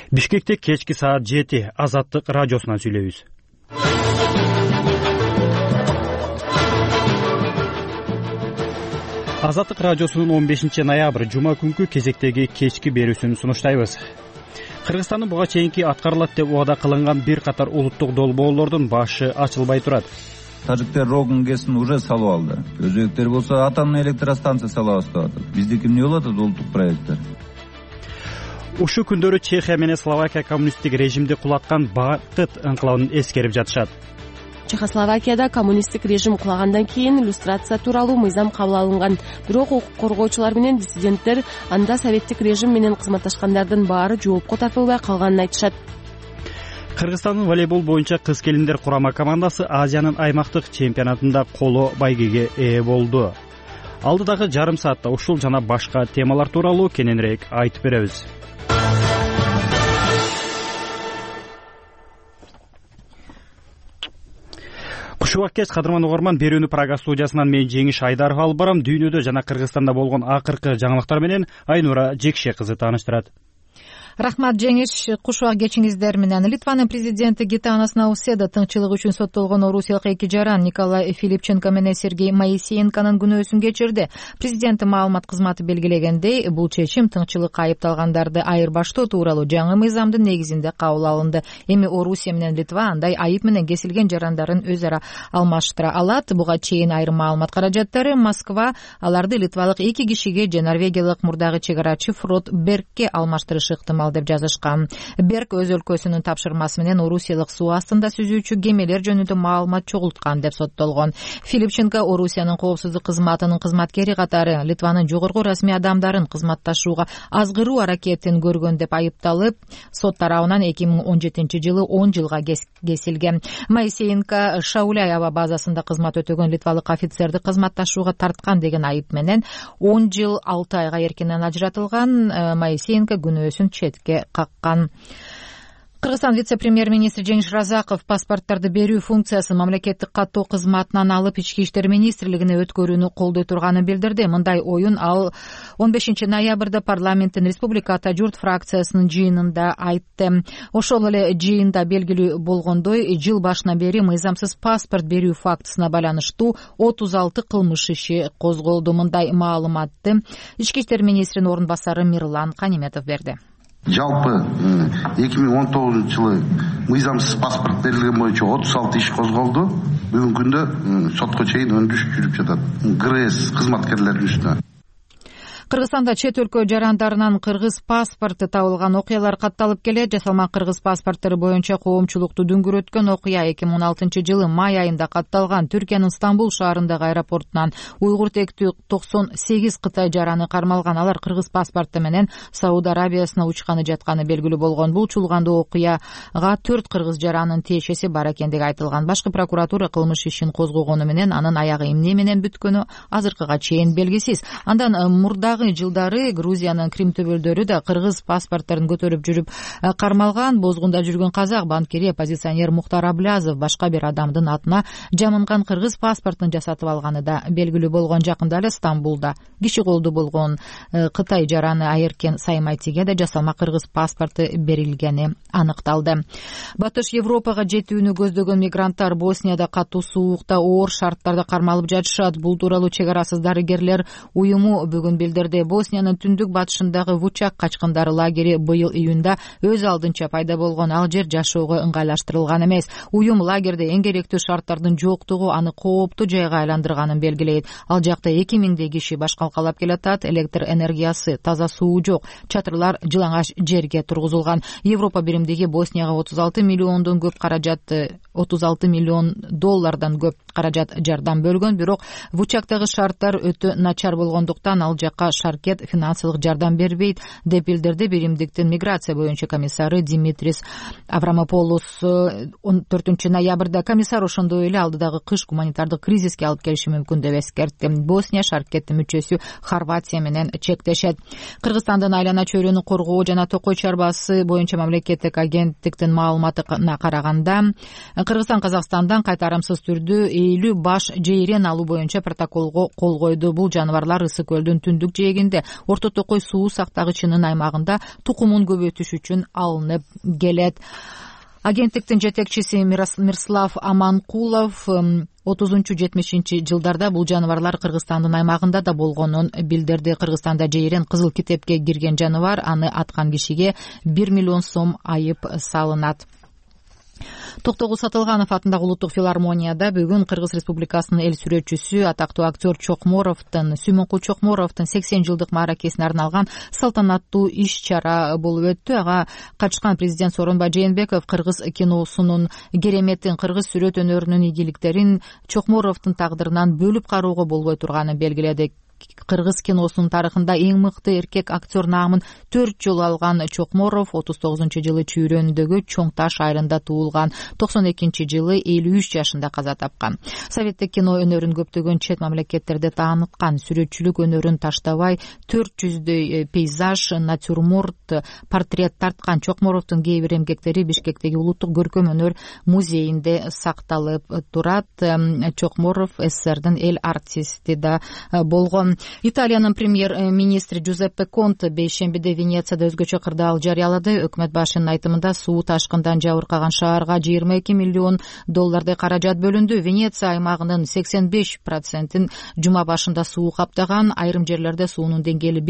Бишкекте кечки саат 7 Азаттык радиосунан сүйлөйбүз. Азаттык радиосунун 15 ноябрь жума күнкү кезектеги кечки берүүсүн сунуштайбыз. Кыргызстандын буга чейинки аткарылат деп убада кылынган бир катар улуттук долбоорлордун башы ачылбай турат. Тажиктер Рогун ГЭСин уже салып алды. Өзбектер болсо атомный электростанция салабыз деп атат. Биздики эмне болот улуттук проекттер? Ушул күндөрү Чехия менен Словакия коммунисттик режимди кулаткан Бакыт ыңкылабын эскерип жатышат. Чехословакияда коммунисттик режим кулагандан кийин иллюстрация тууралуу мыйзам кабыл алынган. Бирок укук коргоочулар менен диссиденттер анда советтик режим менен кызматташкандардын баары жоопко тартылбай калганын айтышат. Кыргызстандын волейбол боюнча кыз келиндер курама командасы Азиянын аймактык чемпионатында коло байгеге ээ болду. Алдыдагы жарым саатта ушул жана башка темалар тууралуу кененирээк айтып беребиз. Кушубак кеч кадырман угарман, берүүнү Прага студиясынан мен Жеңиш Айдаров алып барам. Дүйнөдө жана Кыргызстанда болгон акыркы жаңылыктар менен Айнура Жекше кызы тааныштырат. Рахмат, Жеңиш. Кушубак кечиңиздер менен. Литванын президенти Гитанас Науседа тыңчылык үчүн соттолгон орусиялык эки жаран Николай Филипченко менен Сергей Моисеенконун күнөөсүн кечирди. Президенттин маалымат кызматы белгилегендей, бул чечим тыңчылыкка айыпталгандарды айырбаштоо тууралуу жаңы мыйзамдын негизинде кабыл алынды. Эми Орусия менен Литва андай айып менен кесилген жарандарын өз ара алмаштыра алат. Буга чейин айрым маалымат каражаттары Москва аларды литвалык эки кишиге же норвегиялык мурдагы чек арачы Фрод Бергке алмаштырышы ыктымал деп жазышкан. Берг өз өлкөсүнүн тапшырмасы менен Орусиялык суу астында сүзүүчү кемелер жөнүндө маалымат чогулткан деп соттолгон. Филипченко Орусиянын коопсуздук кызматынын кызматкери катары Литванын жогорку расмий адамдарын кызматташууга азгыруу аракетин көргөн деп айыпталып, сот тарабынан 2017-жылы 10 жылга кесилген. Моисеенко Шауляй аба базасында кызмат өтөгөн литвалык офицерди кызматташууга тарткан деген айып менен 10 жыл 6 айга эркинен ажыратылган. Моисеенко күнөөсүн четке каккан. Кыргызстан вице-премьер-министри Жеңиш Разаков паспорттарды берүү функциясын мамлекеттик каттоо кызматынан алып Ички иштер министрлигине өткөрүүнү колдой турганын билдирди. Мындай оюн ал 15 ноябрда парламенттин Республика Ата журт фракциясынын жыйынында айтты. Ошол эле жыйында белгилүү болгондой, жыл башынан бери мыйзамсыз паспорт берүү фактысына байланыштуу 36 кылмыш иши козголду. Мындай маалыматты Ички иштер министринин орун басары Мирлан Каниметов берди. Жалпы 2019-жылы мыйзамсыз паспорт берилген боюнча 36 иш козголду. Бүгүнкү күндө сотко чейин өндүрүш жүрүп жатат. ГРС кызматкерлеринин үстүнө. Кыргызстанда чет өлкө жарандарынан кыргыз паспорты табылган окуялар катталып келет. Жасалма кыргыз паспорттары боюнча коомчулукту дүңгүрөткөн окуя 2016-жылы май айында катталган. Түркиянын Стамбул шаарындагы аэропортунан уйгур тектүү 98 кытай жараны кармалган. Алар кыргыз паспорты менен Сауд Арабиясына учканы жатканы белгилүү болгон. Бул чулгандуу окуяга 4 кыргыз жаранын тиешеси бар экендиги айтылган. Башкы прокуратура кылмыш ишин козгогону менен анын аягы эмне менен бүткөнү азыркыга чейин белгисиз. Андан мурдагы жылдары Грузиянын Крим төбөлдөрү да кыргыз паспорттарын көтөрүп жүрүп кармалган. Бозгунда жүргөн казак банкири оппозиционер Мухтар Аблязов башка бир адамдын атына жамынган кыргыз паспортун жасатып алганы да белгилүү болгон. Жакында эле Стамбулда киши колду болгон Кытай жараны Айыркен Саймайтиге да жасалма кыргыз паспорту берилгени аныкталды. Батыш Европага жетүүнү көздөгөн мигранттар Боснияда катуу суукта оор шарттарда кармалып жатышат. Бул тууралуу чек арасыз дарыгерлер уюму бүгүн билдирди. Босниянын түндүк батышындагы Вучак качкындары лагери быйыл июнда өз алдынча пайда болгон. Ал жер жашоого ыңгайлаштырылган эмес. Уюм лагерде эң керектүү шарттардын жоктугу аны кооптуу жайга айландырганын белгилейт. Ал жакта 2000 киши баш калкалап келатат. Электр энергиясы, таза суу жок. Чатырлар жылаңач жерге тургузулган. Европа биримдиги Боснияга 36 миллиондон көп каражат, 36 миллион доллардан көп каражат жардам бөлгөн. Бирок Вучактагы шарттар өтө начар болгондуктан ал жакка Шаркет финансылык жардам бербейт деп билдирди биримдиктин миграция боюнча комиссары Димитрис Аврамополос. 14 ноябрда комиссар ошондой эле алдыдагы кыш гуманитардык кризиске алып келиши мүмкүн деп эскертти. Босния Шаркеттин мүчөсү Хорватия менен чектешет. Кыргызстандын айлана чөйрөнү коргоо жана токой чарбасы боюнча мамлекеттик агенттиктин маалыматына караганда, Кыргызстан Казакстандан кайтарымсыз түрдө 50 баш жейрен алуу боюнча протоколго кол койду. Бул жаныбарлар Ысык көлдүн түндүк жээгинде Орто Токой суу сактагычынын аймагында тукумун көбөйтүш үчүн алынып келет. Агенттиктин жетекчиси Мирслав Аманкулов 30-70 жылдарда бул жаныбарлар Кыргызстандын аймагында да болгонун билдирди. Кыргызстанда жейрен кызыл китепке кирген жаныбар, аны аткан кишиге 1 миллион сом айып салынат. Токтогул Сатылганов атындагы улуттук филармонияда бүгүн Кыргыз Республикасынын эл сүрөтчүсү, атактуу актер Сүймөнкул Чокморовдун 80 жылдык мааракесине арналган салтанаттуу иш-чара болуп өттү. Ага катышкан президент Сооронбай Жээнбеков кыргыз киносунун кереметин, кыргыз сүрөт өнөрүнүн ийгиликтерин Чокморовдун тагдырынан бөлүп кароого болбой турганын белгиледи. Кыргыз киносунун тарыхында эң мыкты эркек актер наамын 4 жолу алган Чокморов 39-жылы Чүйрөндөгү Чоң Таш айрында туулган, 92-жылы 53 жашында каза тапкан. Советтик кино өнөрүн көптөгөн чет мамлекеттерде тааныткан, сүрөтчүлүк өнөрүн таштабай 400дөй пейзаж, натюрморт, портрет тарткан Чокморовдун кээ бир эмгектери Бишкектеги улуттук көркөм өнөр музейинде сакталып турат. Чокморов СССРдин эл артисти да болгон. Италиянын премьер-министри Джузеппе Конте бейшембиде Венецияда өзгөчө кырдаал жарыялады. Өкмөт башчынын айтымында суу ташкындан жабыркаган шаарга $22 миллион каражат бөлүндү. Венеция аймагынын 85%-ин жума башында суу каптаган. Айрым жерлерде суунун деңгээли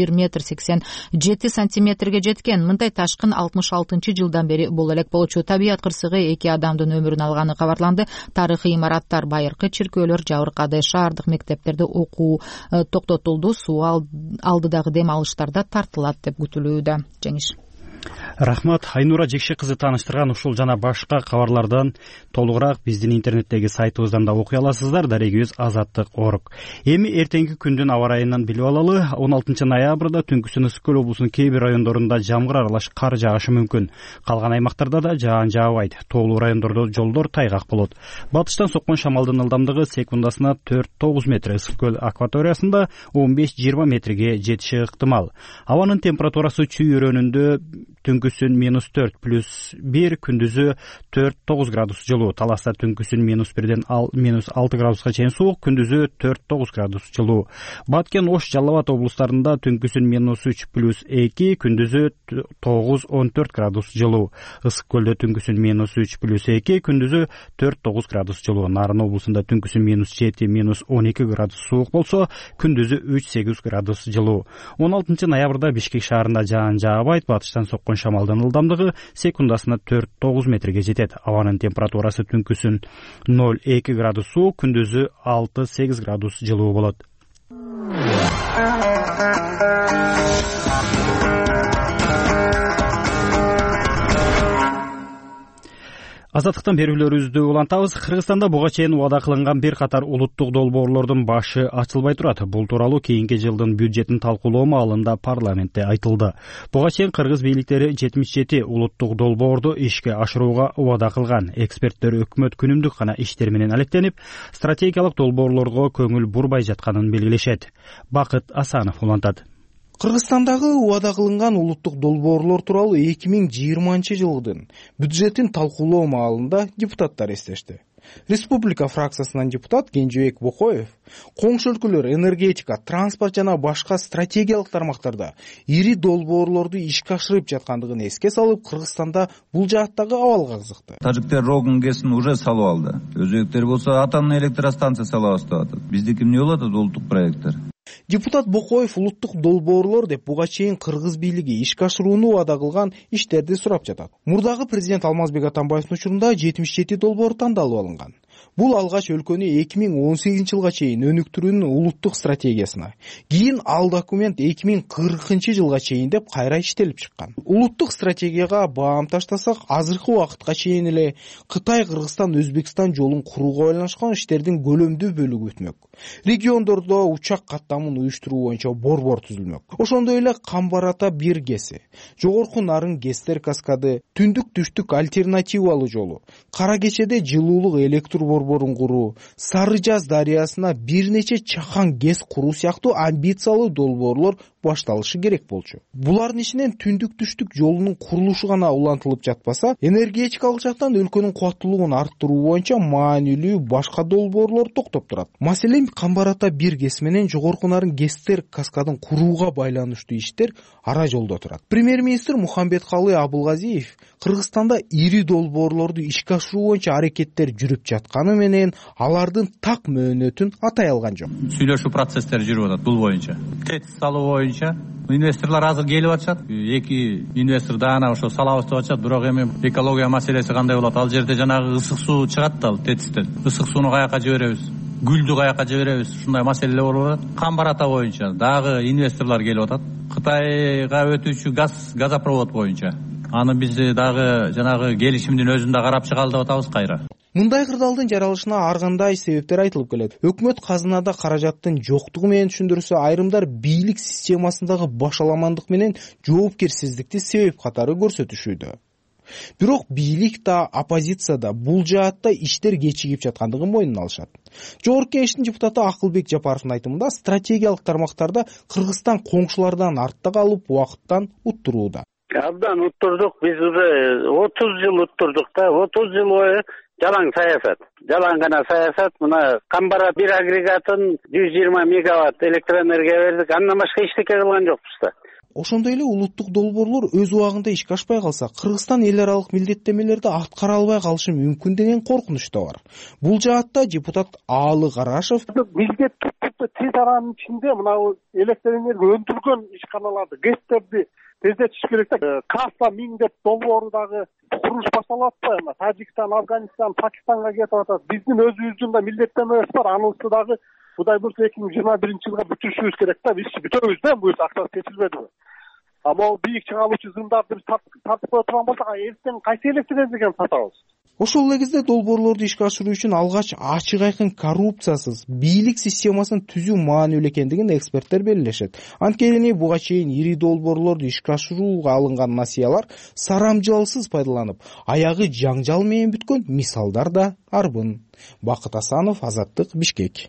1,87 метрге жеткен. Мындай ташкын 66-жылдан бери боло элек болчу. Табият кырсыгы 2 адамдын өмүрүн алганы кабарланды. Тарыхый имараттар, байыркы чиркөөлөр жабыркады. Шаардык мектептерде окуу токтотулду. Суу алдыдагы дем алыштарда тартылат деп күтүлүүдө. Жеңиш. Рахмат. Айнура Жекше кызы тааныштырган ушул жана башка кабарлардан толугураак биздин интернеттеги сайтыбыздан да окуй аласыздар. Дарегибиз Азаттык.org. Эми эртеңки күндүн аба ырайынан билип алалы. 16 ноябрда түнкүсүн Ысык көл облусунун кээ бир райондорунда жамгыр аралаш кар жаашы мүмкүн. Калган аймактарда да жаан жаабайт. Тоолуу райондордо жолдор тайгак болот. Батыштан соккон шамалдын ылдамдыгы секундасына 4-9 метр. Ысык көл акваториясында 15-20 метрге жетиши ыктымал. Абанын температурасы чүйрөнүндө түнкүсүн -4+1, күндүзү 4-9 градус жылуу. Таласта түнкүсүн -1ден -6 градуска чейин суук, күндүзү 4-9 градус жылуу. Баткен, Ош, Жалал Абад облустарында түнкүсүн -3+2, күндүзү 9-14 градус жылуу. Ысык көлдө түнкүсүн -3+2, күндүзү 4-9 градус жылуу. Нарын облусунда түнкүсүн -7-12 градус суук болсо, күндүзү 3-8 градус жылуу. 16 ноябрда Бишкек шаарында жаан жаабайт. Батыштан соккон шамалдын ылдамдыгы секундасына 4-9 метрге жетет. Абанын температурасы түнкүсүн 0-2 градус суук, күндүзү 6-8 градус жылуу болот. Азаттыктан берүүлөрүбүздү улантабыз. Кыргызстанда буга чейин убада кылынган бир катар улуттук долбоорлордун башы ачылбай турат. Бул тууралуу кийинки жылдын бюджетин талкуулоо маалында парламентте айтылды. Буга чейин кыргыз бийликтери 77 улуттук долбоорду ишке ашырууга убада кылган. Эксперттер өкмөт күнүмдүк гана иштер менен алектенип, стратегиялык долбоорлорго көңүл бурбай жатканын белгилешет. Бакыт Асанов улантат. Кыргызстандагы убада кылынган улуттук долбоорлор тууралуу 2020 жылдын бюджетин талкуулоо маалында депутаттар эстешти. Республика фракциясынан депутат Кенжебек Бокоев коңшу өлкөлөр энергетика, транспорт жана башка стратегиялык тармактарда ири долбоорлорду ишке ашырып жаткандыгын эске салып, Кыргызстанда бул жааттагы абалга кызыкты. Тажиктер Рогун ГЭСин уже салып алды. Өзбектер болсо атомный электростанция салабыз деп атат. Биздики эмне болот улуттук проекттер? Депутат Бокоев улуттук долбоорлор деп буга чейин кыргыз бийлиги ишке ашырууну убада кылган иштерди сурап жатат. Мурдагы президент Алмазбек Атамбаевдин учурунда 77 долбоор тандалып алынган. Бул алгач өлкөнү 2018 жылга чейин өнүктүрүүнүн улуттук стратегиясына, кийин ал документ 2040 жылга чейин деп кайра иштелип чыккан. Улуттук стратегияга баам таштасак, азыркы убакытка чейин эле Кытай, Кыргызстан, Өзбекстан жолун курууга байланышкан иштердин көлөмдүү бөлүгү өтмөк. Региондордо учак каттамын уюштуруу боюнча борбор түзүлмөк. Ошондой эле Камбар-Ата 1 ГЭСи, Жогорку Нарын ГЭСтер каскады, Түндүк-Түштүк альтернативалуу жолу, Кара Кечеде жылуулук электр борборун куруу, Сары Жаз дарыясына бир нече чакан ГЭС куруу сыяктуу амбициялуу долбоорлор башталышы керек болчу. Булардын ишинен түндүк түштүк жолунун курулушу гана улантылып жатпаса, энергетикалык жактан өлкөнүн кубаттуулугун арттыруу боюнча маанилүү башка долбоорлор токтоп турат. Маселен, Камбар Ата 1 ГЭС менен Жогорку Нарын ГЭСтер каскадын курууга байланыштуу иштер ара жолдо турат. Премьер-министр Мухамбеткалый Абылгазиев Кыргызстанда ири долбоорлорду ишке ашыруу боюнча аракеттер жүрүп жатканы менен алардын так мөөнөтүн атай алган жок. Сүйлөшүү процесстери жүрүп атат бул боюнча. ТЭЦ салуу боюнча инвесторлор азыр келип атышат. Эки инвестор даана ошо салабыз деп атышат, бирок эми экология маселеси кандай болот? Ал жерде жанагы ысык суу чыгат да, ТЭЦтен. Ысык сууну каяка жиберебиз? Гүлдү каяка жиберебиз? Ушундай маселелер болуп атат. Камбар Ата боюнча дагы инвесторлор келип атат. Кытайга өтүүчү газопровод боюнча. Аны биз дагы жанагы келишимдин өзүн да карап чыгалы деп атабыз кайра. Мындай кырдаалдын жаралышына ар кандай себептер айтылып келет. Өкмөт казынада каражаттын жоктугу менен түшүндүрсө, айрымдар бийлик системасындагы башаламандык менен жоопкерсиздикти себеп катары көрсөтүшүүдө. Бирок бийлик да, оппозиция да бул жаатта иштер кечигип жаткандыгын мойнуна алышат. Жогорку Кеңештин депутаты Акылбек Жапаровдун айтымында, стратегиялык тармактарда Кыргызстан коңшулардан артта калып, убакыттан уттурууда. Абдан уттурдук, биз уже 30 жыл уттурдук да, 30 жыл бою жалаң саясат. Жалаң гана саясат. Мына Камбара 1 агрегатын 120 мегаватт электроэнергия бердик. Андан башка эчтеке кылган жокпуз да. Ошондой эле улуттук долбоорлор өз убагында ишке ашпай калса, Кыргызстан эл аралык милдеттенмелерди аткара албай калышы мүмкүн деген коркунуч да бар. Бул жаатта депутат Аалы Карашев милдет тез аранын ичинде мына электроэнергия өндүргөн ишканаларды, ГЭСтерди тездетиш керек да. Каса 1000 деп долбоору дагы куруш башталып атпайбы? Тажикстан, Афганистан, Пакистанга кетип атат. Биздин өзүбүздүн да милдеттенмебиз бар. Анысы дагы Кудай буйрса 2021-жылга бүтүрүшүбүз керек да. Биз бүтөбүз да, буйрса акчасы чечилбедиби? А могу бийик чыгаалуучу зымдарды биз тартып кое турган болсок, эртең кайсы электроэнергияны сатабыз? Ошол эле кезде долбоорлорду ишке ашыруу үчүн алгач ачык айкын коррупциясыз бийлик системасын түзүү маанилүү экендигин эксперттер белгилешет. Анткени буга чейин ири долбоорлорду ишке ашырууга алынган насыялар сарамжалсыз пайдаланып, аягы жаңжал менен бүткөн мисалдар да арбын. Бакыт Асанов, Азаттык, Бишкек.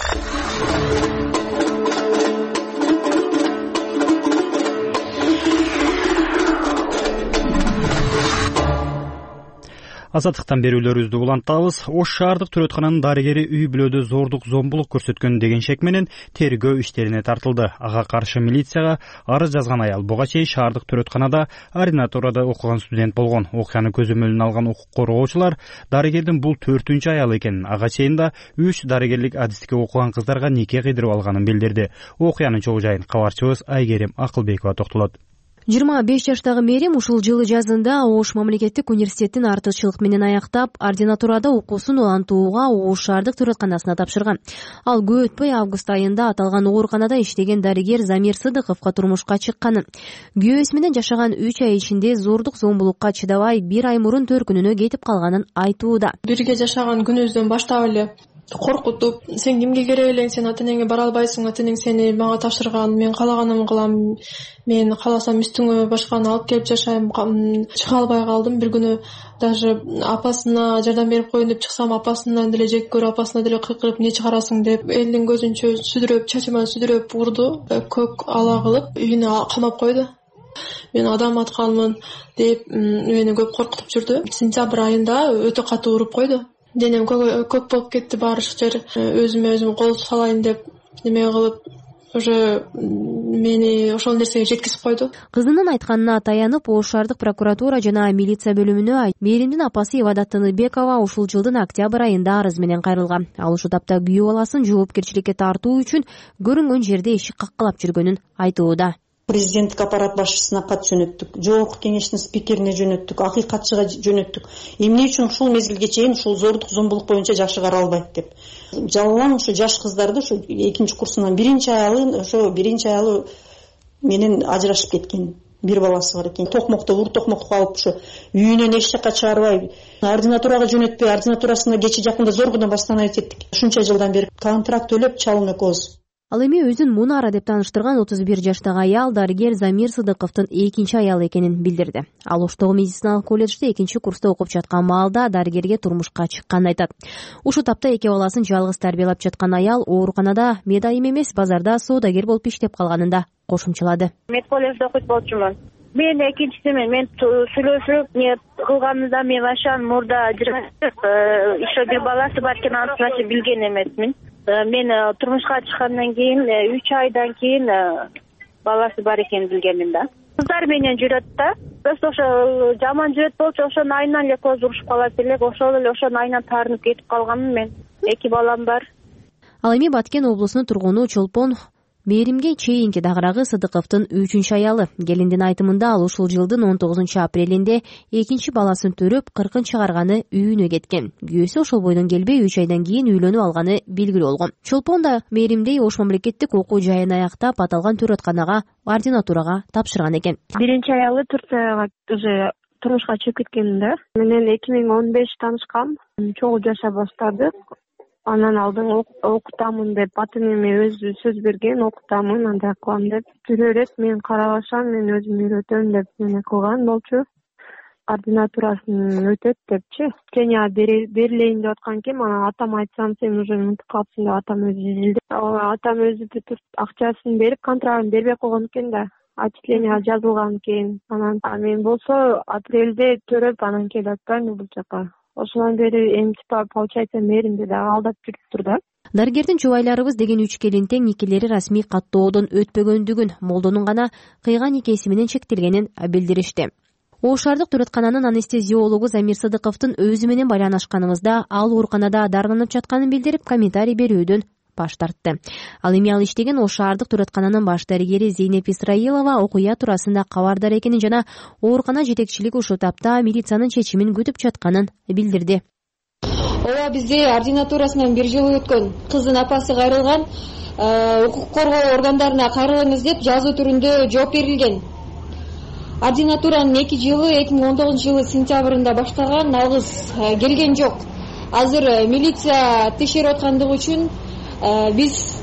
Азаттыктан берүүлөрүбүздү улантабыз. Ош шаардык төрөткананын дарыгери үй бүлөдө зордук зомбулук көрсөткөн деген шек менен тергөө иштерине тартылды. Ага каршы милицияга арыз жазган аял буга чейин шаардык төрөтканада ординатурада окуган студент болгон. Окуяны көзөмөлүнө алган укук коргоочулар дарыгердин бул 4-чү аялы экенин, ага чейин да 3 дарыгерлик адистикке окуган кыздарга нике кыйдырып алганын билдирди. Окуянын чогуу жайын кабарчыбыз Айгерим Акылбекова токтолот. 25 жаштагы Мерим ушул жылы жазында Ош мамлекеттик университетин артыкчылык менен аяктап, ординатурада окуусун улантууга Ош шаардык төрөтканасына тапшырган. Ал көп өтпөй август айында аталган ооруканада иштеген дарыгер Замир Сыдыковго турмушка чыкканын, күйөөсү менен жашаган 3 ай ичинде зордук зомбулукка чыдабай 1 ай мурун төркүнүнө кетип калганын айтууда. Бирге жашаган күнүбүздөн баштап эле коркутуп, сен кимге керек элең, сен ата-энеңе бара албайсың, ата-энең сени мага тапшырган, мен каалаганымды кылам, мен кааласам үстүңө башканы алып келип жашайм. Чыга албай калдым. Бир күнү даже апасына жардам берип коеюн деп чыксам, апасынан деле жек көрүп, апасына деле кыйкырып, эмне чыгарасың деп, элдин көзүнчө сүдүрөп, чачыман сүдүрөп урду, көк ала кылып үйүнө камап койду. Мен адам атканмын деп мени көп коркутуп жүрдү. Сентябрь айында өтө катуу уруп койду. Денем көк болуп кетти баардык жер. Өзүмө өзүм кол салайын деп неме кылып, уже мени ошол нерсеге жеткизип койду. Кызынын айтканына таянып, Ош шаардык прокуратура жана милиция бөлүмүнө Меримдин апасы Ивада Тыныбекова ушул жылдын октябрь айында арыз менен кайрылган. Ал ушул тапта күйөө баласын жоопкерчиликке тартуу үчүн көрүнгөн жерде эшик каккылап жүргөнүн айтууда. Президенттик аппарат башчысына кат жөнөттүк, Жогорку Кеңештин спикерине жөнөттүк, акыйкатчыга жөнөттүк. Эмне үчүн ушул мезгилге чейин ушул зордук зомбулук боюнча жакшы каралбайт деп. Жалаң ушу жаш кыздарды ушу 2-курсунан 1-аялы менен ажырашып кеткен. Бир баласы бар экен. Токмокто алып ушу үйүнөн эч жакка чыгарбай, ординатурага жөнөтпөй, ординатурасына кечи жакында зоргодон баштан айтып, ушунча жылдан бери контракт төлөп чалым экөөбүз. Ал эми өзүн Мунара деп тааныштырган 31 жаштагы аял дарыгер Замир Сыдыковдун экинчи аялы экенин билдирди. Ал Оштогу медициналык колледжде экинчи курста окуп жаткан маалда дарыгерге турмушка чыкканын айтат. Ушул тапта эки баласын жалгыз тарбиялап жаткан аял ооруканада медайым эмес, базарда соодагер болуп иштеп калганын да кошумчалады. Мед колледжде окуйт болчумун. Мен экинчисимен мен сүйлөшүп не кылганымда мен ашан мурда еще бир баласы бар экенин анча билген эмесмин. Мен турмушка чыккандан кийин 3 айдан кийин баласы бар экенин билгенмин да. Кыздар менен жүрөт да. Просто ошо жаман жүрөт болчу, ошонун айынан эле көз урушуп калат элек, ошол эле ошонун айынан таарынып кетип калганмын мен. 2 балам бар. Ал эми Баткен облусунун тургуну Чолпон Мээримге чейинки дагырагы Сыдыковдун 3-үчү аялы. Келиндин айтымында ал ушул жылдын 19 апрелинде экинчи баласын төрөп, 40-ын чыгарганы үйүнө кеткен. Күйөөсү ошол бойдон келбей 3 айдан кийин үйлөнүп алганы белгилүү болгон. Чолпон да Мээримдей Ош мамлекеттик окуу жайын аяктап, аталган төрөтканага ординатурага тапшырган экен. Биринчи аялы Турцияга уже турмушка чыгып кеткен да. Менен 2015 таанышкам, чогуу жашап баштадык. Анан алдын окутамын деп аты эме өзү сөз берген, окутамын, андай кылам деп. Жүрөт, мен карабашам, мен өзүм үйрөтөм деп мени кылган болчу. Ординатурасын өтөт депчи. Кenya берилейин деп аткан экен, анан атам айтсам сен уже унутуп калыпсың деп атам өзү изилди. Атам өзү бүтүп акчасын берип, контрагын бербей койгон экен да. Отчисление жазылган экен. Анан мен болсо апрелде төрөп анан келип атпаймынбы бул жака. Ошондон бери эми получается Мээримде дагы алдап жүрүптүр да. Дарыгердин чубайларыбыз деген 3 келин тең никелери расмий каттоодон өтпөгөндүгүн, молдонун гана кыйган никеси менен чектелгенин билдиришти. Ош шаардык төрөткананын анестезиологу Замир Сыдыковдун өзү менен байланышканыбызда ал ооруканада дарыланып жатканын билдирип, комментарий берүүдөн баш тартты. Ал эми ал иштеген Ош шаардык төрөткананын баш дарыгери Зейнеп Исраилова окуя туурасында кабардар экенин жана оорукана жетекчилиги ушул тапта милициянын чечимин күтүп жатканын билдирди. Ооба, бизде ординатурасынан 1 жыл өткөн. Кыздын апасы кайрылган, укук коргоо органдарына кайрылыңыз деп жазуу түрүндө жооп берилген. Ординатуранын 2 жылы 2019 жылы сентябрында баштаган, алгыз келген жок. Азыр милиция текшерип аткандыгы үчүн биз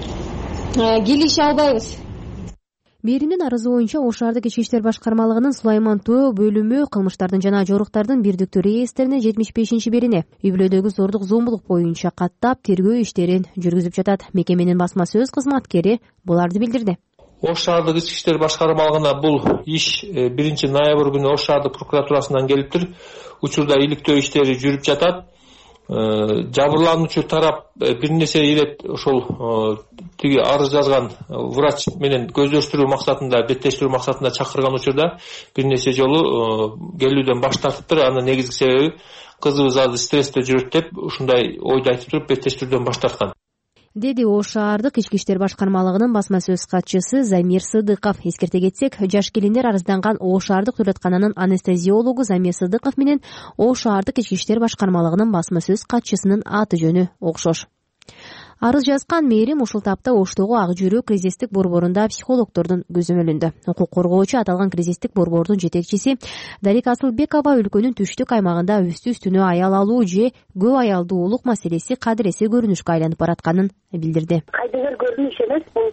келише албайбыз. Мээримдин арызы боюнча Ош шаардык ички иштер башкармалыгынын Сулайман Тоо бөлүмү кылмыштардын жана жоруктардын бирдиктүү реестрине 75-бирине үй бүлөдөгү зордук зомбулук боюнча каттап тергөө иштерин жүргүзүп жатат. Мекеменин басма сөз кызматкери буларды билдирди. Ош шаардык ички иштер башкармалыгына бул иш 1 ноябрь күнү Ош шаардык прокуратурасынан келиптир. Учурда иликтөө иштери жүрүп жатат. Жабырлануучу тарап бир нерсе ирет ошол тиги арыз жазган врач менен көздөштүрүү максатында, беттештирүү максатында чакырган учурда бир нерсе жолу келүүдөн баш тартыптыр. Анын негизги себеби кызыбыз азыр стрессте жүрөт деп ушундай ойду айтып туруп беттештирүүдөн баш тарткан, деди Ош шаардык ички иштер башкармалыгынын басма сөз катчысы Замир Сыдыков. Эскерте кетсек, жаш келиндер арызданган Ош шаардык төрөткананын анестезиологу Замир Сыдыков менен Ош шаардык ички иштер башкармалыгынын басма сөз катчысынын аты жөнү окшош. Арыз жазган Мээрим ушул тапта Оштогу Ак Жүрөк кризистик борборунда психологдордун көзөмөлүндө. Укук коргоочу аталган кризистик борбордун жетекчиси Дарика Асылбекова өлкөнүн түштүк аймагында үстү-үстүнө аял алуу же көп аялдуулук маселеси кадыресе көрүнүшкө айланып баратканын билдирди. Кайдыгер көрүнүш эмес, бул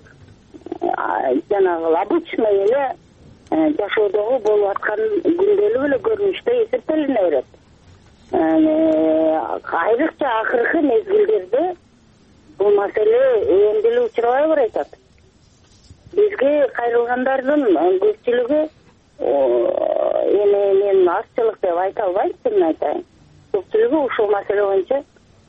жанагы обычный эле жашоодогу болуп аткан күндөлүк эле көрүнүштө эсептелине берет. Айрыкча акыркы мезгилдерде бул маселе эми эле учурабай баратат. Бизге кайрылгандардын көпчүлүгү эми мен азчылык деп айта албайм, чынын айтайын. Көпчүлүгү ушул маселе боюнча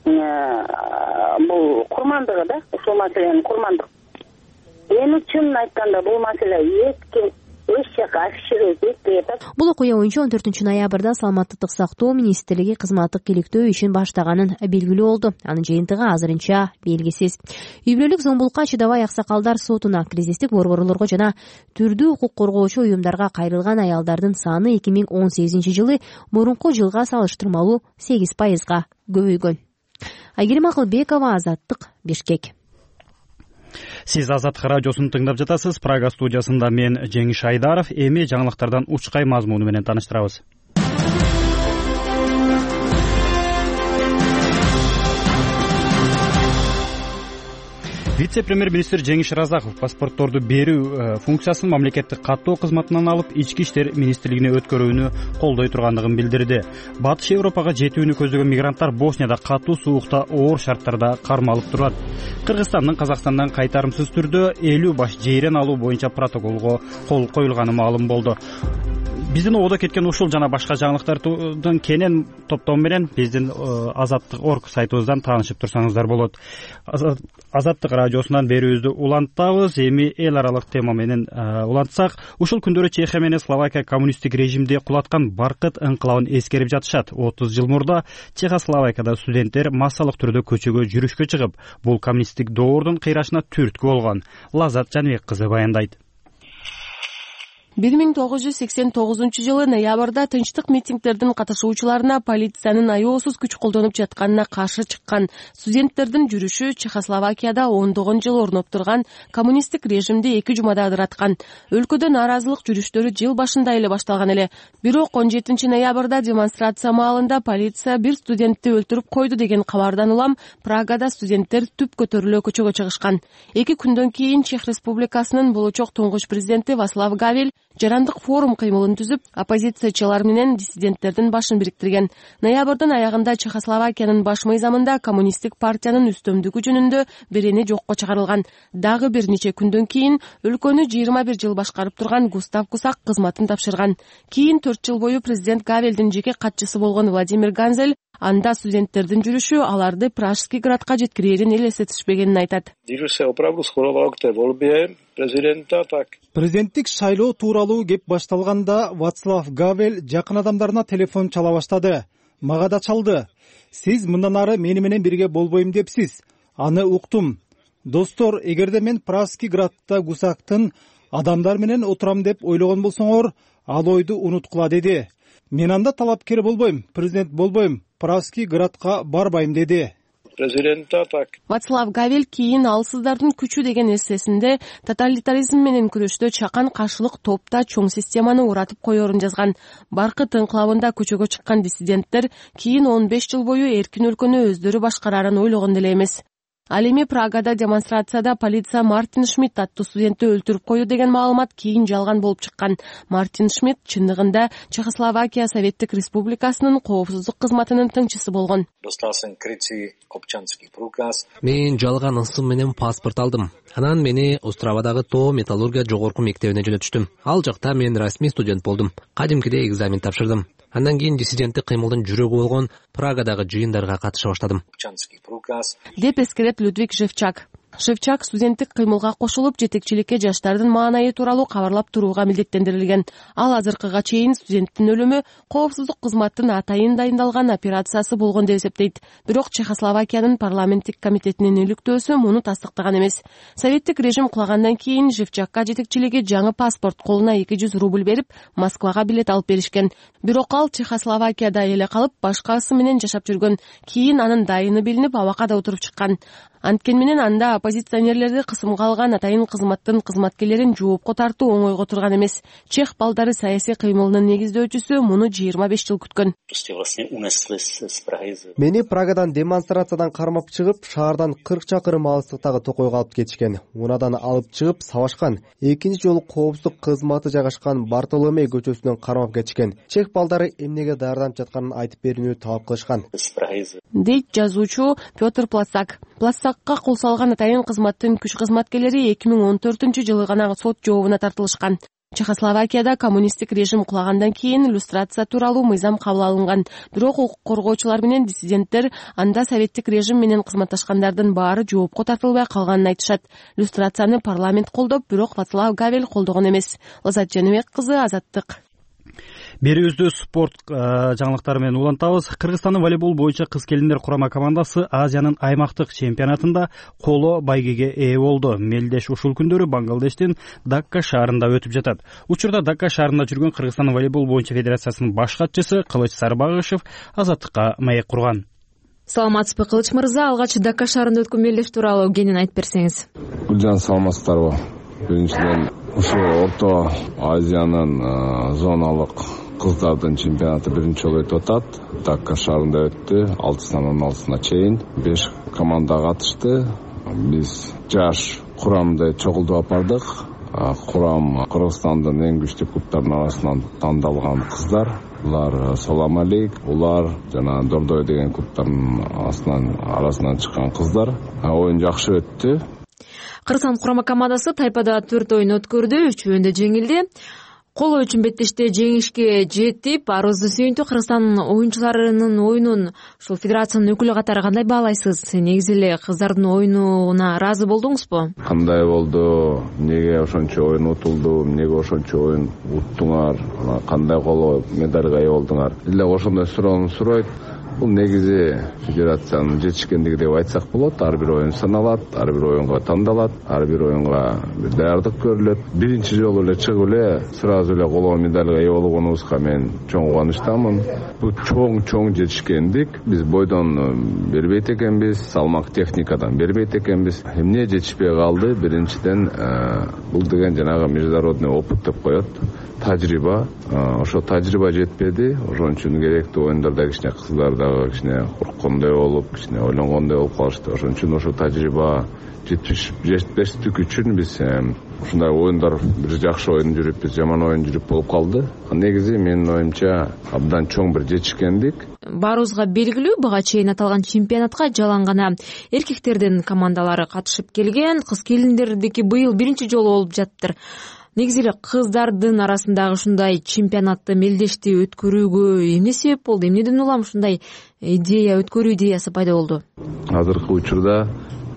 бул курмандыгы да, ушул маселенин курмандык. Эми чынын айтканда бул маселе эч жака ашырып кетпей атат. Бул окуя боюнча 14 ноябрда Саламаттык сактоо министрлиги кызматтык иликтөө ишин баштаганын белгилүү болду. Анын жыйынтыгы азырынча белгисиз. Үй бүлөлүк зомбулукка чыдабай аксакалдар сотуна кризистик борборлорго жана түрдүү укук коргоочу уюмдарга кайрылган аялдардын саны 2018 жылы мурунку жылга салыштырмалуу 8% көбөйгөн. Айгерим Акылбекова, Азаттык, Бишкек. Сиз Азаттык радиосун тыңдап жатасыз. Прага студиясында мен Жеңиш Айдаров. Эми жаңылыктардан учкай мазмуну менен тааныштырабыз. вице премьер министр Жеңиш Разаков паспортторду берүү функциясын мамлекеттик каттоо кызматынан алып ички иштер министрлигине өткөрүүнү колдой тургандыгын билдирди. Батыш Европага жетүүнү көздөгөн мигранттар Боснияда катуу суукта оор шарттарда кармалып турат. Кыргызстандын Казакстандан кайтарымсыз түрдө 50 баш жейрен алуу боюнча протоколго кол коюлганы маалым болду. Биздин ободо кеткен ушул жана башка жаңылыктардын кенен топтому менен биздин Азаттык орг сайтыбыздан таанышып турсаңыздар болот. Азаттык радиосунан берүүбүздү улантабыз. Эми эл аралык тема менен улантсак, ушул күндөрү Чехия менен Словакия коммунисттик режимди кулаткан Баркыт ыңкылабын эскерип жатышат. 30 жыл мурда Чехословакияда студенттер массалык түрдө көчөгө жүрүшкө чыгып, бул коммунисттик доордун кыйрашына түрткү болгон. Лазат Жаныбек кызы баяндайт. 1989 жылы ноябрда тынчтык митингдердин катышуучуларына полициянын аеосуз күч колдонуп жатканына каршы чыккан студенттердин жүрүшү Чехословакияда ондогон жыл орноп турган коммунисттик режимди 2 жумада ыдыраткан. Өлкөдө нааразылык жүрүштөрү жыл башында эле башталган эле. Бирок 17 ноябрда демонстрация маалында полиция бир студентти өлтүрүп койду деген кабардан улам Прагада студенттер түп көтөрүлө көчөгө чыгышкан. 2 күндөн кийин Чех Республикасынын болочок туңгуч президенти Вацлав Гавел жарандык форум кыймылын түзүп, оппозициячылар менен диссиденттердин башын бириктирген. Ноябрдын аягында Чехословакиянын баш мыйзамында коммунисттик партиянын үстөмдүгү жөнүндө берени жокко чыгарылган. Дагы бир нече күндөн кийин өлкөнү 21 жыл башкарып турган Густав Кусак кызматын тапшырган. Кийин 4 жыл бою президент Гавелдин жеке катчысы болгон Владимир Ганзель анда студенттердин жүрүшү аларды Пражский градка жеткирээрин элестетишпегенин айтат. Президенттик шайлоо тууралуу кеп башталганда Вацлав Гавел жакын адамдарына телефон чала баштады. Мага да чалды. Сиз мындан ары мени менен бирге болбойм депсиз. Аны уктум. Достор, эгерде мен Пражский градта Гусактын адамдар менен отурам деп ойлогон болсоңор, ал ойду унуткула деди. Мен анда талапкер болбойм, президент болбойм, Пражский градка барбайм деди. Вацлав Гавел кийин алсыздардын күчү деген эссесинде тоталитаризм менен күрөштө чакан каршылык топта чоң системаны уратып коерун жазган. Баркыт ыңкылабында көчөгө чыккан диссиденттер кийин 15 жыл бою эркин өлкөнү өздөрү башкарарын ойлогон деле эмес. Ал эми Прагада демонстрацияда полиция Мартин Шмидт аттуу студентти өлтүрүп койду деген маалымат кийин жалган болуп чыккан. Мартин Шмидт чындыгында Чехословакия Советтик Республикасынын коопсуздук кызматынын тыңчысы болгон. Мен жалган ысым менен паспорт алдым. Анан мени Островадагы тоо металлургия жогорку мектебине жөнөтүштүм. Ал жакта мен расмий студент болдум. Кадимкидей экзамен тапшырдым. Андан кийин диссиденттик кыймылдын жүрөгү болгон Прагадагы жыйындарга катыша баштадым. Деп эскерет Людвиг Шевчак. Шевчак студенттик кыймылга кошулуп, жетекчиликке жаштардын маанайы тууралуу кабарлап турууга милдеттендирилген. Ал азыркыга чейин студенттин өлүмү коопсуздук кызматтын атайын дайындалган операциясы болгон деп эсептейт. Бирок Чехословакиянын парламенттик комитетинин иликтөөсү муну тастыктаган эмес. Советтик режим кулагандан кийин Шевчакка жетекчилиги жаңы паспорт колуна 200 рубль берип, Москвага билет алып беришкен. Бирок ал Чехословакияда эле калып, башкасы менен жашап жүргөн. Кийин анын дайыны билинип, абакада отуруп чыккан. Анткени менен анда оппозиционерлерди кысымга алган атайын кызматтын кызматкерлерин жоопко тартуу оңойго турган эмес. Чех балдары саясий кыймылынын негиздөөчүсү муну 25 жыл күткөн. Мени Прагадан демонстрациядан кармап чыгып, шаардан 40 чакырым алыстыктагы токойго алып кетишкен. Унадан алып чыгып сабашкан. Экинчи жолу коопсуздук кызматы жайгашкан Бартоломей көчөсүнөн кармап кетишкен. Чех балдары эмнеге даярданып жатканын айтып берүүнү талап кылышкан. Дейт жазуучу Петр Пласак. Пласакка кол салган атайын кызматтын күч кызматкерлери 2014 жылы гана сот жообуна тартылышкан. Чехословакияда коммунисттик режим кулагандан кийин иллюстрация тууралуу мыйзам кабыл алынган. Бирок укук коргоочулар менен диссиденттер анда советтик режим менен кызматташкандардын баары жоопко тартылбай калганын айтышат. Иллюстрацияны парламент колдоп, бирок Вацлав Гавел колдогон эмес. Лазат Жаныбек кызы, Азаттык. Берүүбүздү спорт жаңылыктары менен улантабыз. Кыргызстандын волейбол боюнча кыз-келиндер курама командасы Азиянын аймактык чемпионатында коло байгеге ээ болду. Мелдеш ушул күндөрү Бангладештин Дакка шаарында өтүп жатат. Учурда Дакка шаарында жүргөн Кыргызстандын волейбол боюнча федерациясынын баш катчысы Кылыч Сарбагышев Азаттыкка маек курган. Саламатсызбы, Кылыч мырза? Алгач Дакка шаарында өткөн мелдеш тууралуу кенен айтып берсеңиз. Гүлжан, саламатсыздарбы? Биринчиден ушул Орто Азиянын зоналык кыздардын чемпионаты биринчи жолу өтүп атат. Дакка шаарында өттү. 6-16-сына чейин 5 команда катышты. биз жаш курамды чогултуп алып бардык. Курам Кыргызстандын эң күчтүү клубтарынын арасынан тандалган кыздар. Булар Салам Алейк, улар жана Дордой деген клубтардын арасынан чыккан кыздар. Оюн жакшы өттү. Кыргызстан курама командасы тайпада 4 оюн өткөрдү, 3-өндө жеңилди. Коло үчүн беттеште жеңишке жетип, арызды сүйүнтүү Кыргызстан оюнчуларынын оюнун ушул федерациянын өкүлү катары кандай баалайсыз? Негизи эле кыздардын оюнуна ыраазы болдуңузбу? Кандай болду? Эмнеге ошончо оюн утулду? Эмнеге ошончо оюн уттуңар? Кандай коло медалга ээ болдуңар? Эле ошондой суроону суройт. Бул негизи федерациянын жетишкендиги деп айтсак болот. Ар бир оюн саналат, ар бир оюнга тандалат, ар бир оюнга бир даярдык көрүлөт. Биринчи жолу эле чыгып эле сразу эле коло медалга ээ болгонубузга мен чоң кубанычтамын. Бул чоң жетишкендик. Биз бойдон бербейт экенбиз, салмак техникадан бербейт экенбиз. Эмне жетишпей калды? Биринчиден бул деген жанагы международный опыт деп коет. Тажрыйба. Ошо тажрыйба жетпеди. Ошон үчүн керектүү оюндарда кичине кыздар дагы кичине корккондой болуп, кичине ойлонгондой болуп калышты. Ошон үчүн ошо тажрыйба жетпештик үчүн биз ушундай оюндар бир жакшы оюн жүрүп, бир жаман оюн жүрүп болуп калды. Негизи менин оюмча абдан чоң бир жетишкендик. Баарыбызга белгилүү, буга чейин аталган чемпионатка жалаң гана эркектердин командалары катышып келген, кыз келиндердики быйыл биринчи жолу болуп жатыптыр. Негизи эле кыздардын арасындагы ушундай чемпионатты мелдешти өткөрүүгө эмне себеп болду? Эмнеден улам ушундай идея, өткөрүү идеясы пайда болду? Азыркы учурда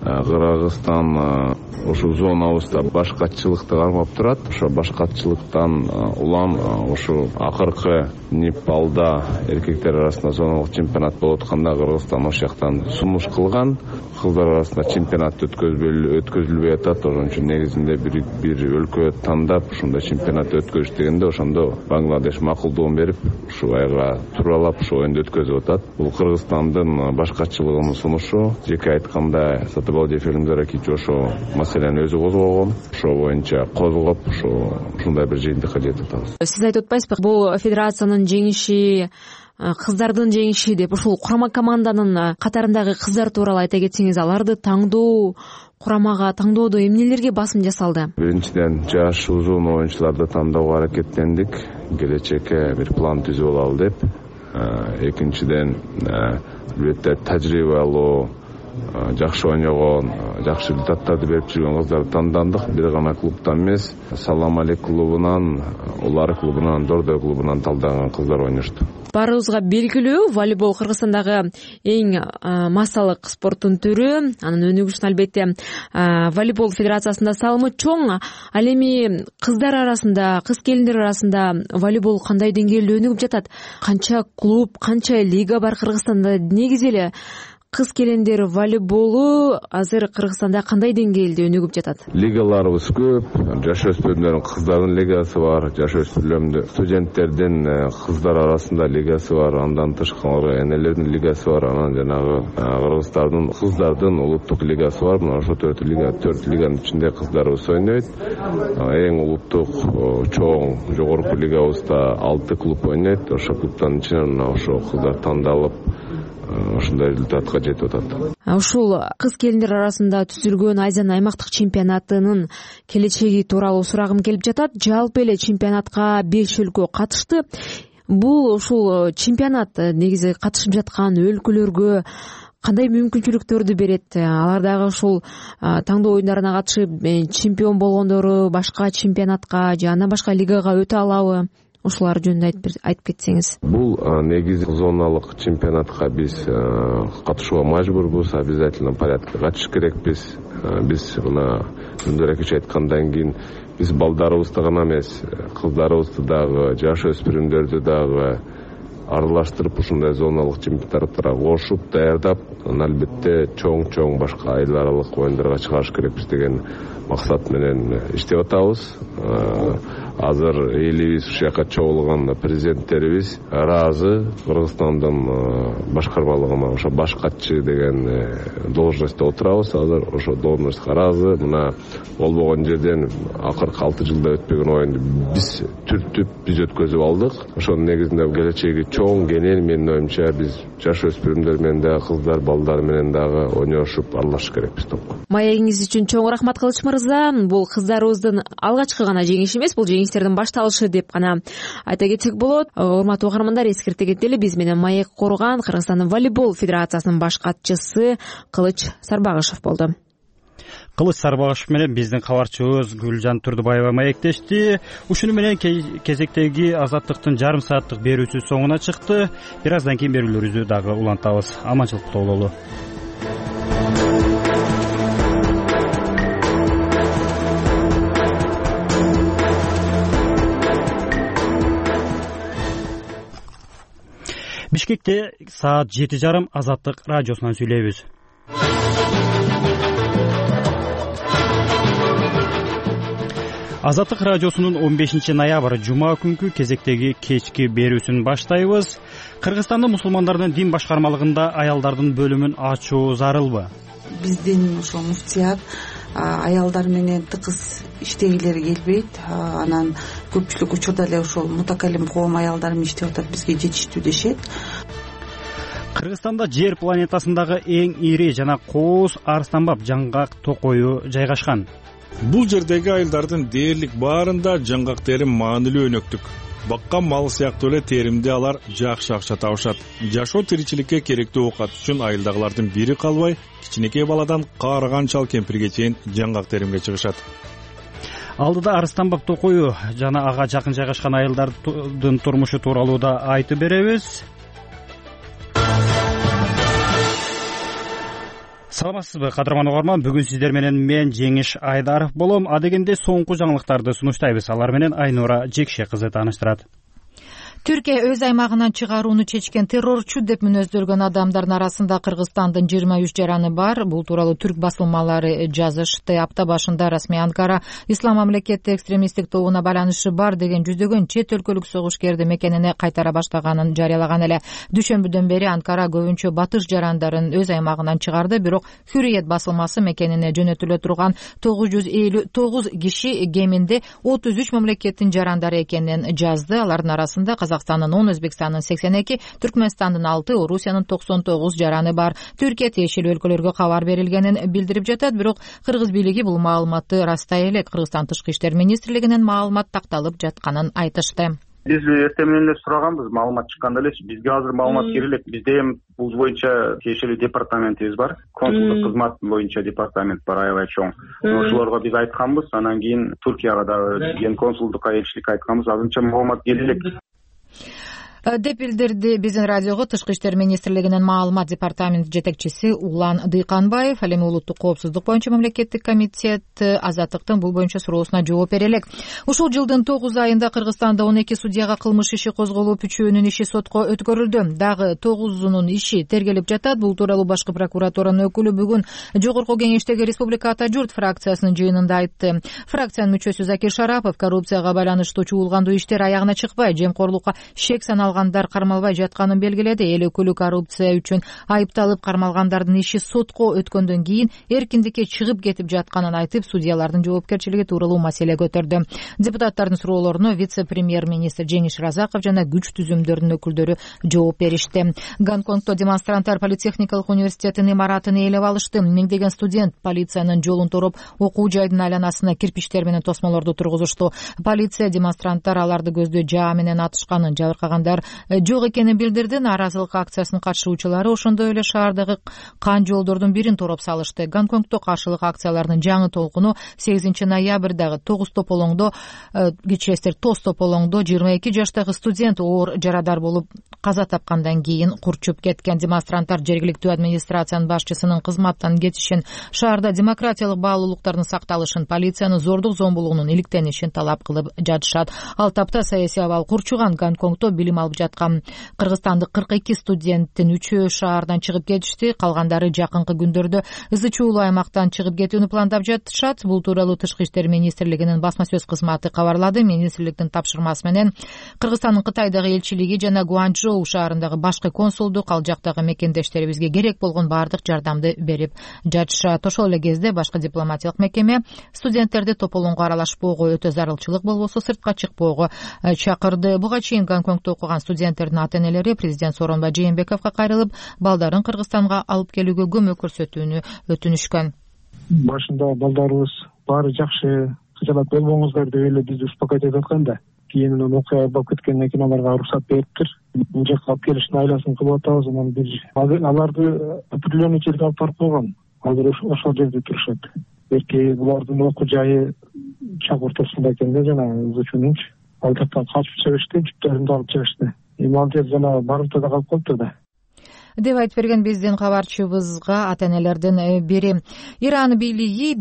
Кыргызстан ушул зонабызда башкачылыкты кармап турат. Ошо башкачылыктан улам ушу акыркы Непалда эркектер арасында зоналык чемпионат болуп атканда Кыргызстан ошол жактан сунуш кылган. Кыздар арасында чемпионат өткөзүлбөй атат. Ошон үчүн негизинде бир өлкө тандап ушундай чемпионат өткөзүш дегенде ошондо Бангладеш макулдугун берип, ушу айга туралап ушу оюнду өткөзүп атат. Бул Кыргызстандын башкачылыгынын сунушу. Жеке айтканда Сатыбалди Фелимзаракич ошо маселени өзү козгогон. Ошо боюнча козгоп, ушундай бир жыйынтыкка жетип атабыз. Сиз айтып атпайсызбы, бул федерациянын жеңиши, кыздардын жеңиши деп ушул курама команданын катарындагы кыздар тууралуу айта кетсеңиз, аларды таңдоо, курамага таңдоодо эмнелерге басым жасалды? Биринчиден жаш узун оюнчуларды тандоого аракеттендик. Келечекке бир план түзүп алалы деп. Экинчиден албетте тажрыйбалуу, жакшы ойногон, жакшы результаттарды берип жүргөн кыздарды тандандык. Бир гана клубтан эмес, Салам Алейк клубунан, улар клубунан, Дордой клубунан талданган кыздар ойношту. Баарыбызга белгилүү, волейбол Кыргызстандагы эң массалык спорттун түрү. Анын өнүгүшүн албетте волейбол федерациясында салымы чоң. Ал эми кыздар арасында, кыз келиндер арасында волейбол кандай деңгээлде өнүгүп жатат? Канча клуб, канча лига бар Кыргызстанда? Негизи эле кыз келиндер волейболу азыр Кыргызстанда кандай деңгээлде өнүгүп жатат? Лигаларыбыз көп. Жаш өспүрүмдөрдүн кыздардын лигасы бар, жаш өспүрүмдөрдүн студенттердин кыздар арасында лигасы бар, андан тышкары энелердин лигасы бар, анан жанагы кыргыздардын кыздардын улуттук лигасы бар. Мына ошо 4 лиганын ичинде кыздарыбыз ойнойт. Эң улуттук чоң жогорку лигабызда 6 клуб ойнойт. Ошо клубтан ичинен ошо кыздар тандалып ушундай результатка жетип атат. Ушул кыз келиндер арасында түзүлгөн Азиянын аймактык чемпионатынын келечеги тууралуу сурагым келип жатат. Жалпы эле чемпионатка 5 өлкө катышты. Бул ушул чемпионат негизи катышып жаткан өлкөлөргө кандай мүмкүнчүлүктөрдү берет? Алардагы ушул таңдоо оюндарына катышып чемпион болгондору башка чемпионатка же андан башка лигага өтө алабы? Ушулар жөнүндө айтып кетсеңиз. Бул негизи зоналык чемпионатка биз катышууга мажбурбуз, обязательно порядкта катышыш керекпиз. Биз мына Жөндөрекович айткандан кийин биз балдарыбызды гана эмес, кыздарыбызды дагы, жаш өспүрүмдөрдү дагы аралаштырып ушундай зоналык чемпионаттарга кошуп, даярдап, албетте чоң башка айыл аралык оюндарга чыгарыш керекпиз деген максат менен иштеп атабыз. азыр элибиз ушул жака чогулганда президенттерибиз ыраазы. Кыргызстандын башкармалыгына ошо баш катчы деген должностьта отурабыз. Азыр ошо должностько ыраазы. Мына болбогон жерден акыркы 6 жылда өтпөгөн оюнду биз түртүп биз өткөзүп алдык. Ошонун негизинде келечеги чоң кенен. Менин оюмча биз жаш өспүрүмдөр менен дагы кыздар балдар менен дагы ойношуп аралашыш керекпиз топко. Маегиңиз үчүн чоң рахмат Кылыч мырза. Бул кыздарыбыздын алгачкы гана жеңиши эмес, бул жеңиштердин башталышы деп гана айта кетсек болот. Урматтуу угармандар, эскерте кетели, биз менен маек курган Кыргызстандын волейбол федерациясынын баш катчысы Кылыч Сарбагышев болду. Кылыч Сарбагышев менен биздин кабарчыбыз Гүлжан Турдубаева маектешти. Ушуну менен кезектеги Азаттыктын жарым сааттык берүүсү соңуна чыкты. Бир аздан кийин берүүлөрүбүздү дагы улантабыз. Аманчылыкта бололу. Бишкекте саат 7:30 Азаттык радиосунан сүйлөйбүз. Азаттык радиосунун 15 ноябрь жума күнкү кезектеги кечки берүүсүн баштайбыз. Кыргызстандын мусулмандардын дин башкармалыгында аялдардын бөлүмүн ачуу зарылбы? Биздин ошо муфтият аялдар менен тыкыз иштегилери келбейт. Анан көпчүлүк учурда эле ошол мутакалим коом аялдар менен иштеп атат, бизге жетиштүү дешет. Кыргызстанда жер планетасындагы эң ири жана кооз арстанбап жаңгак токою жайгашкан. Бул жердеги айылдардын дээрлик баарында жаңгак терим маанилүү өнөктүк. Баккан мал сыяктуу эле теримди алар жакшы акча табышат. Жашоо тиричиликке керектүү оокат үчүн айылдагылардын бири калбай, кичинекей баладан каарыган чал кемпирге чейин жаңгак теримге чыгышат. Алдыда Арстанбап токою жана ага жакын жайгашкан айылдардын турмушу тууралуу да айтып беребиз. Саламатсызбы, кадырман угарман? Бүгүн сиздер менен мен Жеңиш Айдаров болом. Адегенде соңку жаңылыктарды сунуштайбыз. Алар менен Айнура Жекше кызы тааныштырат. Түркия өз аймагынан чыгарууну чечкен террорчу деп мүнөздөлгөн адамдардын арасында Кыргызстандын 23 жараны бар. Бул тууралуу түрк басылмалары жазышты. Апта башында расмий Анкара Ислам мамлекети экстремисттик тобуна байланышы бар деген жүздөгөн чет өлкөлүк согушкерди мекенине кайтара баштаганын жарыялаган эле. Дүшөмбүдөн бери Анкара көбүнчө батыш жарандарын өз аймагынан чыгарды, бирок Hürriyet басылмасы мекенине жөнөтүлө турган 959 киши кеминде 33 мамлекеттин жарандары экенин жазды. Алардын арасында Казакстандын 10, Өзбекстандын 82, Түркмөнстандын 6, Орусиянын 99 жараны бар. Түркия тиешелүү өлкөлөргө кабар берилгенин билдирип жатат, бирок кыргыз бийлиги бул маалыматты растай элек. Кыргызстан Тышкы иштер министрлигинен маалымат такталып жатканын айтышты. Биз эртең менен эле сураганбыз, маалымат чыкканда элечи. Бизге азыр маалымат кирилет. Бизде эми бул боюнча тиешелүү департаментибиз бар. Консулдук кызмат боюнча департамент бар, аябай чоң. Ошолорго биз айтканбыз, анан кийин Туркияга дагы ген консулдукка элчиликке айтканбыз. Азырынча маалымат келе элек деп билдирди биздин радиого Тышкы иштер министрлигинин маалымат департаменти жетекчиси Улан Дыйканбаев. Ал эми улуттук коопсуздук боюнча мамлекеттик комитет Азаттыктын бул боюнча суроосуна жооп бере элек. Ушул жылдын 9 айында Кыргызстанда 12 судьяга кылмыш иши козголуп, 3-үнүн иши сотко өткөрүлдү. Дагы 9-унун иши тергелип жатат. Бул тууралуу башкы прокуратуранын өкүлү бүгүн Жогорку кеңештеги Республика Ата журт фракциясынын жыйынында айтты. Фракциянын мүчөсү Закир Шарапов коррупцияга байланыштуу чуулгандуу иштер аягына чыкпай, жемкорлукка шек саналгандар кармалбай жатканын белгиледи. Эл өкүлү коррупция үчүн айыпталып кармалгандардын иши сотко өткөндөн кийин эркиндикке чыгып кетип жатканын айтып, судьялардын жоопкерчилиги тууралуу маселе көтөрдү. Депутаттардын суроолоруна вице-премьер-министр Жеңиш Разаков жана күч түзүмдөрүнүн өкүлдөрү жооп беришти. Гонконгдо демонстранттар политехникалык университеттин имаратын ээлеп алышты. Миңдеген студент полициянын жолун тороп, окуу жайдын айланасына кирпичтер менен тосмолорду тургузушту. Полиция демонстранттар аларды көздө жаа менен атышканын, жабыркагандар жок экенин билдирди. Нааразылык акциясынын катышуучулары ошондой эле шаардагы кан жолдордун бирин тороп салышты. Гонконгдо каршылык акциялардын жаңы толкуну 8 ноябрдагы Тоз тополоңдо 22 жаштагы студент оор жарадар болуп каза тапкандан кийин курчуп кеткен. Демонстранттар жергиликтүү администрациянын башчысынын кызматтан кетишин, шаарда демократиялык баалуулуктардын сакталышын, полициянын зордук зомбулугунун иликтенишин талап кылып жатышат. Ал тапта саясий абал курчуган Гонконгдо билим алып жаткан кыргызстандык 42 студенттин 3-өө шаардан чыгып кетишти. Калгандары жакынкы күндөрдө ызы чуулуу аймактан чыгып кетүүнү пландап жатышат. Бул тууралуу Тышкы иштер министрлигинин басма сөз кызматы кабарлады. Министрликтин тапшырмасы менен Кыргызстандын Кытайдагы элчилиги жана Гуанчжоу шаарындагы башкы консулдук ал жактагы мекендештерибизге керек болгон баардык жардамды берип жатышат. Ошол эле кезде башкы дипломатиялык мекеме студенттерди тополоңго аралашпоого, өтө зарылчылык болбосо сыртка чыкпоого чакырды. Буга чейин Гонконгдо окуган студенттердин ата-энелери президент Сооронбай Жээнбековго кайрылып, балдарын Кыргызстанга алып келүүгө көмөк көрсөтүүнү өтүнүшкөн. Башында балдарыбыз баары жакшы, кыжалат болбоңуздар деп эле бизди успокойтуп аткан да, кийин окуя болуп кеткенден кийин аларга уруксат бериптир. Бул жакка алып келиштин айласын кылып атабыз. Анан аларды определенный жерге алып барып койгон. Азыр ошол жерде турушат. Берки булардын окуу жайы чак ортосунда экен да, жана учунунчу. Ал жактан качып чыгышты, жүктөрүндү алып чыгышты. Ал жер жана барымтада калып калыптыр да, деп айтып берген биздин кабарчыбызга ата-энелердин бири. Иран бийлиги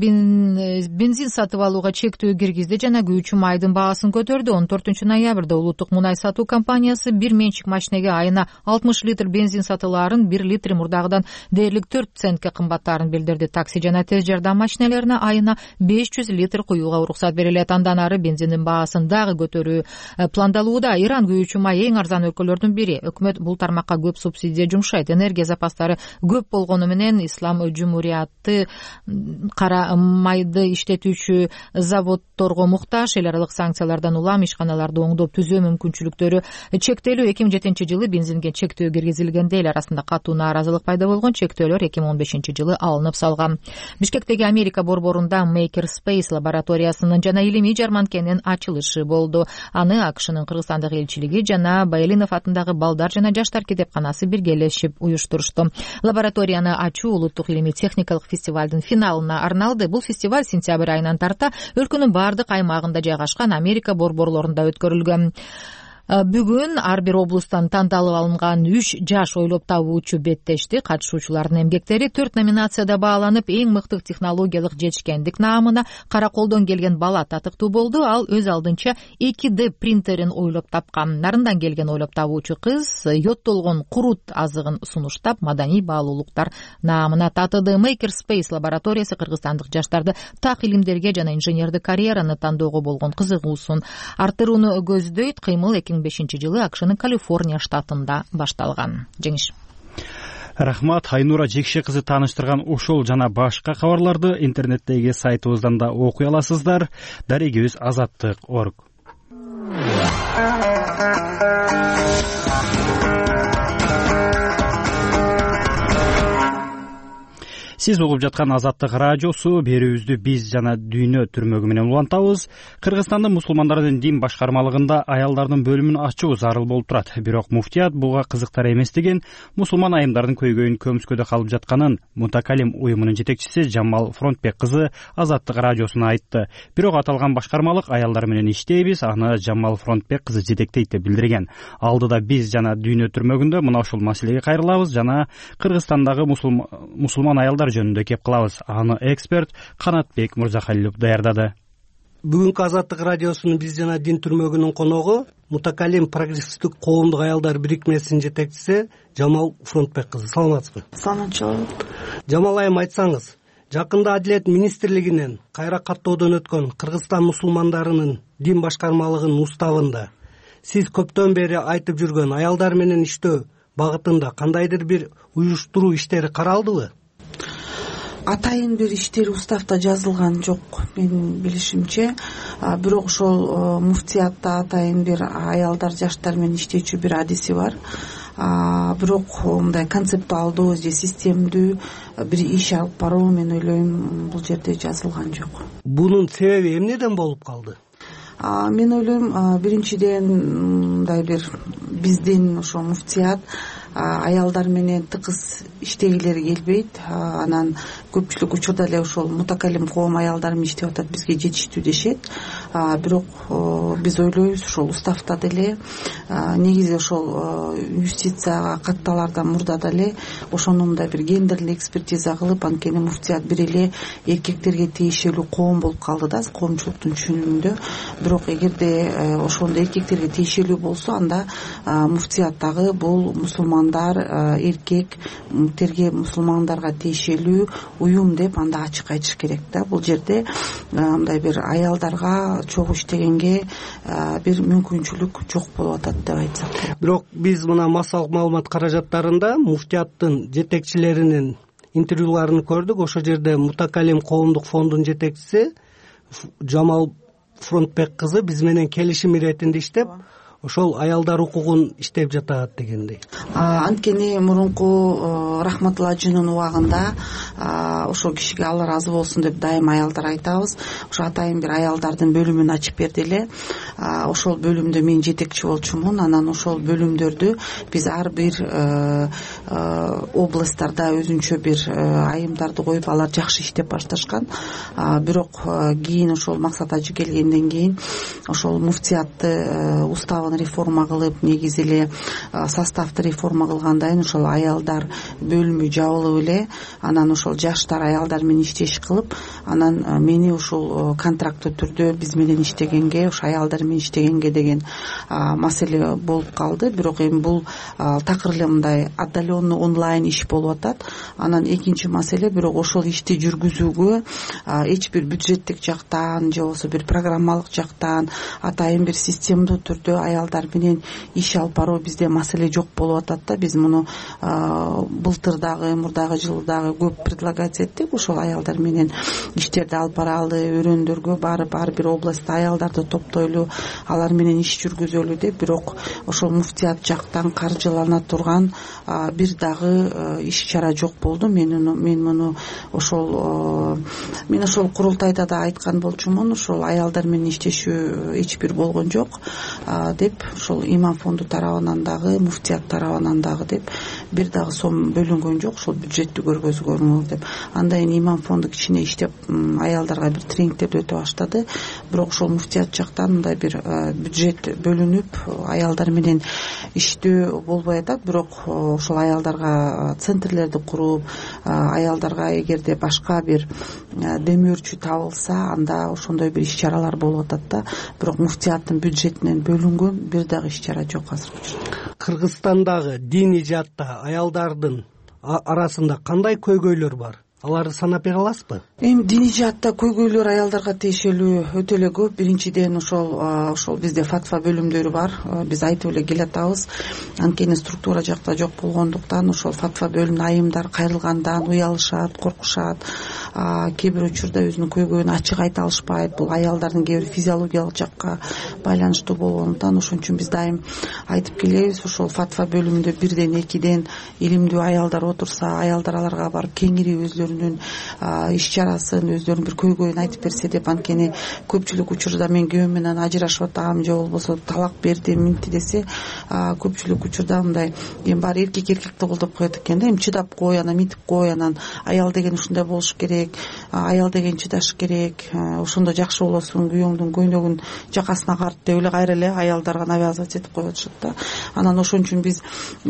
бензин сатып алууга чектөө киргизди жана күйүүчү майдын баасын көтөрдү. 14 ноябрда улуттук мунай сатуу компаниясы бир менчик машинеге айына 60 литр бензин сатылаарын 1 литр мурдагыдан дээрлик 4 центке кымбаттаарын билдирди. Такси жана тез жардам машинелерине айына 500 литр куюуга уруксат берилет. Андан ары бензиндин баасын дагы көтөрүү пландалууда. Иран күйүүчү май эң арзан өлкөлөрдүн бири. Өкмөт бул тармакка көп субсидия жумшайт. Энергия запастары көп болгону менен Ислам Жумурияты кара майды иштетүүчү заводдорго муктаж. Эл аралык санкциялардан улам ишканаларды оңдоп түзөө мүмкүнчүлүктөрү чектелүү. 2007-жылы бензинге чектөө киргизилгенде эл арасында катуу нааразылык пайда болгон. Чектөөлөр 2015-жылы алынып салган. Бишкектеги Америка борборунда Maker Space лабораториясынын жана илимий жарманкенин ачылышы болду. Аны АКШнын Кыргызстандагы элчилиги жана Байалинов атындагы балдар жана жаштар китепканасы биргелешип уюштурушту. Лабораторияны ачуу улуттук илимий техникалык фестивалдын финалына арналды. Бул фестиваль сентябрь айынан тарта өлкөнүн баардык аймагында жайгашкан Америка борборлорунда өткөрүлгөн. Бүгүн ар бир облустан тандалып алынган 3 жаш ойлоп табуучу беттешти. Катышуучулардын эмгектери 4 номинацияда бааланып, эң мыкты технологиялык жетишкендик наамына Караколдон келген бала татыктуу болду. Ал өз алдынча 2D принтерин ойлоп тапкан. Нарындан келген ойлоп табуучу кыз йоттолгон курут азыгын сунуштап, маданий баалуулуктар наамына татыды. Maker Space лабораториясы кыргызстандык жаштарды так илимдерге жана инженердик карьераны тандоого болгон кызыгуусун арттырууну көздөйт. Кыймыл 2005-жылы АКШнын Калифорния штатында башталган. Жеңиш. Рахмат. Айнура Жекше кызы тааныштырган ушул жана башка кабарларды интернеттеги сайтыбыздан да окуй аласыздар. Дарегибиз azаттык.org. Сиз угуп жаткан Азаттык радиосу. Берүүбүздү биз жана дүйнө түрмөгү менен улантабыз. Кыргызстандын мусулмандардын дин башкармалыгында аялдардын бөлүмүн ачуу зарыл болуп турат. Бирок муфтият буга кызыктар эмес деген, мусулман айымдардын көйгөйүн көмүскөдө калып жатканын Мутакалим уюмунун жетекчиси Жамал Фронтбек кызы Азаттык радиосуна айтты. Бирок аталган башкармалык аялдар менен иштейбиз, аны Жамал Фронтбек кызы жетектейт деп билдирген. Алдыда биз жана дүйнө түрмөгүндө мына ушул маселеге кайрылабыз жана Кыргызстандагы мусулман аялдар жөнүндө кеп кылабыз. Аны эксперт Канатбек Мырзахалилов даярдады. Бүгүнкү Азаттык радиосунун биз жана дин түрмөгүнүн коногу Мутакалим прогрессивдик коомдук аялдар бирикмесинин жетекчиси Жамал Фронтбек кызы. Саламатсызбы? Саламатчылык. Жамал айым, айтсаңыз, жакында Адилет министрлигинен кайра каттоодон өткөн Кыргызстан мусулмандарынын дин башкармалыгынын уставында сиз көптөн бери айтып жүргөн аялдар менен иштөө багытында кандайдыр бир уюштуруу иштери каралдыбы? Атайын бир иштери уставда жазылган жок менин билишимче. Бирок ошол муфтиятта атайын бир аялдар, жаштар менен иштечү бир адиси бар. Бирок мындай концептуалдуу же системдүү бир иш алып баруу, мен ойлойм, бул жерде жазылган жок. Бунун себеби эмнеден болуп калды? Мен ойлойм, биринчиден мындай бир биздин ошо муфтият аялдар менен тыкыз иштегилери келбейт. Анан көпчүлүк учурда эле ошол Мутакалим коом аялдар менен иштеп атат, бизге жетиштүү дешет. бирок биз ойлойбуз ошол уставда деле негизи ошол юстицияга катталаардан мурда деле ошону мындай бир гендерлик экспертиза кылып, анткени муфтият бир эле эркектерге тиешелүү коом болуп калды да коомчулуктун түшүнүгүндө. Бирок эгерде ошондо эркектерге тиешелүү болсо, анда муфтияттагы бул мусулмандар, эркектерге мусулмандарга тиешелүү уюм деп анда ачык айтыш керек да. Бул жерде мындай бир аялдарга чогуу иштегенге бир мүмкүнчүлүк жок болуп атат деп айтсак керек. Бирок биз мына массалык маалымат каражаттарында муфтияттын жетекчилеринин интервьюларын көрдүк. Ошол жерде Мутакалим коомдук фондунун жетекчиси Жамал Фронтбек кызы биз менен келишим иретинде иштеп, ошол аялдар укугун иштеп жатат дегендей. Анткени мурунку Рахматулла ажынын убагында ошол кишиге Алла ыраазы болсун деп дайым аялдар айтабыз. Ошо атайын бир аялдардын бөлүмүн ачып берди эле. Ошол бөлүмдө мен жетекчи болчумун. Анан ошол бөлүмдөрдү биз ар бир областтарда өзүнчө бир айымдарды коюп, алар жакшы иштеп башташкан. Бирок кийин ошол Максат ажы келгенден кийин ошол муфтиятты уставын реформа кылып, негизи эле составты реформа кылгандан кийин ошол аялдар бөлүмү жабылып эле, анан ошол жаштар аялдар менен иштеш кылып, анан мени ушул контракттуу түрдө биз менен иштегенге, ошо аялдар менен иштегенге деген маселе болуп калды. Бирок эми бул такыр эле мындай отдаленный онлайн иш болуп атат. Анан экинчи маселе, бирок ошол ишти жүргүзүүгө эч бир бюджеттик жактан же болбосо бир программалык жактан атайын бир системдүү түрдө аялдар менен иш алып баруу бизде маселе жок болуп атат да. Биз муну былтыр дагы, мурдагы жылы дагы көп предлагать эттик. Ошол аялдар менен иштерди алып баралы, өрөөндөргө барып, ар бир областта аялдарды топтойлу, алар менен иш жүргүзөлү деп. Бирок ошол муфтият жактан каржылана турган бир дагы иш чара жок болду. Мен муну ошол курултайда да айткан болчумун. Ошол аялдар менен иштешүү эч бир болгон жок деп, ошол имам фонду тарабынан дагы, муфтият тарабынан дагы деп бир дагы сом бөлүнгөн жок, ошол бюджетти көргөзгөнү деп. Андан кийин имам фонду кичине иштеп аялдарга бир тренингтерди өтө баштады. Бирок ошол муфтият жактан мындай бир бюджет бөлүнүп аялдар менен иштөө болбой атат. Бирок ошол аялдарга центрлерди куруп, аялдарга эгерде башка бир демөөрчү табылса, анда ошондой бир иш чаралар болуп атат да. Бирок муфтияттын бюджетинен бөлүнгөн бир дагы иш чара жок азыркы учурда. Кыргызстандагы диний жаатта аялдардын арасында кандай көйгөйлөр бар? Аларды санап бере аласызбы? Эми диний жаатта көйгөйлөр аялдарга тиешелүү өтө эле көп. Биринчиден ошол бизде фатва бөлүмдөрү бар. Биз айтып эле келатабыз. Анткени структура жакта жок болгондуктан ошол фатва бөлүмүнө айымдар кайрылгандан уялышат, коркушат. Кээ бир учурда өзүнүн көйгөйүн ачык айта алышпайт. Бул аялдардын кээ бир физиологиялык жакка байланыштуу болгондуктан ошон үчүн биз дайым айтып келебиз. Ошол фатва бөлүмүндө 1-2 илимдүү аялдар отурса, аялдар аларга барып кеңири өзлөрүнүн иш чарасын, өзлөрүнүн бир көйгөйүн айтып берсе деп. Анткени көпчүлүк учурда мен күйөөм менен ажырашып атам же болбосо талак берди, минти десе, көпчүлүк учурда мындай эми баары эркекти колдоп коет экен да. Эми чыдап кой, анан митип кой, анан аял деген ушундай болуш керек, аял деген чыдаш керек, ошондо жакшы болосуң, күйөөңдүн көйнөгүн жакасына карт деп эле кайра эле аялдарга навязывать этип коюп атышат да. Анан ошон үчүн биз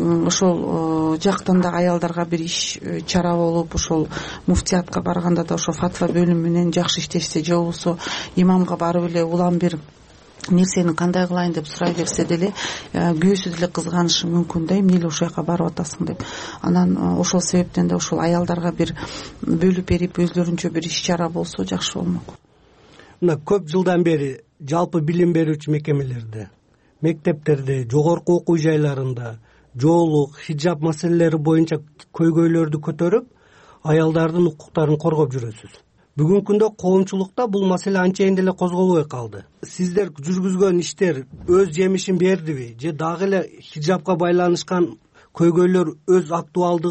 ошол жактан да аялдарга бир иш чара болуп, ошол муфтиятка барганда да ошо фатва бөлүмү менен жакшы иштешсе, же болбосо имамга барып эле улам бир нерсени кандай кылайын деп сурай берсе деле, күйөөсү деле кызганышы мүмкүн да, эмне эле ошол жака барып атасың деп. Анан ошол себептен да ошол аялдарга бир бөлүп берип, өзлөрүнчө бир иш чара болсо жакшы болмок. Мына көп жылдан бери жалпы билим берүүчү мекемелерде, мектептерде, жогорку окуу жайларында жоолук, хиджаб маселелери боюнча көйгөйлөрдү көтөрүп, аялдардын укуктарын коргоп жүрөсүз. Бүгүнкү күндө коомчулукта бул маселе анчейин деле козголбой калды. Сиздер жүргүзгөн иштер өз жемишин бердиби, же дагы эле хиджабка байланышкан көйгөйлөр өз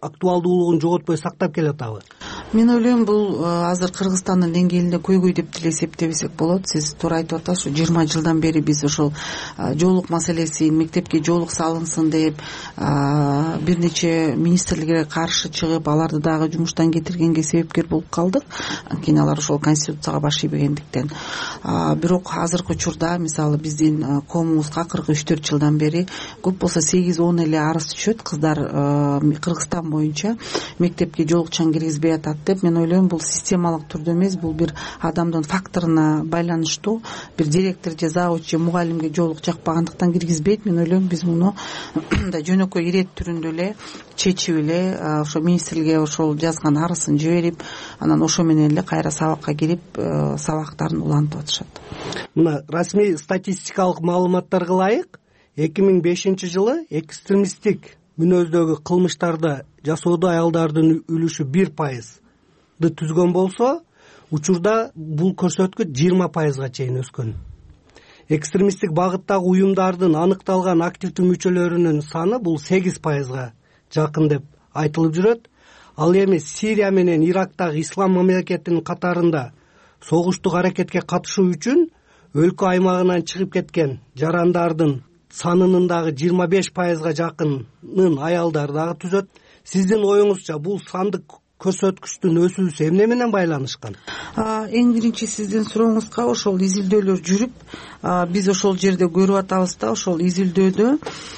актуалдуулугун жоготпой сактап келатабы? Мен ойлойм бул азыр Кыргызстандын деңгээлинде көйгөй деп деле эсептебесек болот. Сиз туура айтып атасыз. 20 жылдан бери биз ошол жоолук маселесин, мектепке жоолук салынсын деп бир нече министрликке каршы чыгып, аларды дагы жумуштан кетиргенге себепкер болуп калдык. Анткени алар ошол конституцияга баш ийбегендиктен. Бирок азыркы учурда мисалы биздин коомубузга 43-4 жылдан бери көп болсо 8-10 эле арыз түшөт. Кыздар Кыргызстан боюнча мектепке жоолукчан киргизбей атат деп. Мен ойлойм бул системалык түрдө эмес, бул бир адамдын факторуна байланыштуу. Бир директор же завуч же мугалимге жоолук жакпагандыктан киргизбейт. Мен ойлойм биз муну жөнөкөй ирет түрүндө эле чечип эле ошо министрликке ошол жазган арызын жиберип, анан ошо менен эле кайра сабакка кирип сабактарын улантып атышат. Мына расмий статистикалык маалыматтарга ылайык 2005 жылы экстремисттик мүнөздөгү кылмыштарды жасоодо аялдардын үлүшү 1%ды түзгөн болсо, учурда бул көрсөткүч 20%га чейин өскөн. Экстремисттик багыттагы уюмдардын аныкталган активдүү мүчөлөрүнүн саны бул 8%га жакын деп айтылып жүрөт. Ал эми Сирия менен Ирактагы ислам мамлекетинин катарында согуштук аракетке катышуу үчүн өлкө аймагынан чыгып кеткен жарандардын санынын дагы 25%га жакынын аялдар дагы түзөт. Сиздин оюңузча бул сандык көрсөткүчтүн өсүүсү эмне менен байланышкан? Эң биринчи сиздин сурооңузга ошол изилдөөлөр жүрүп, биз ошол жерде көрүп атабыз да, ошол изилдөөдө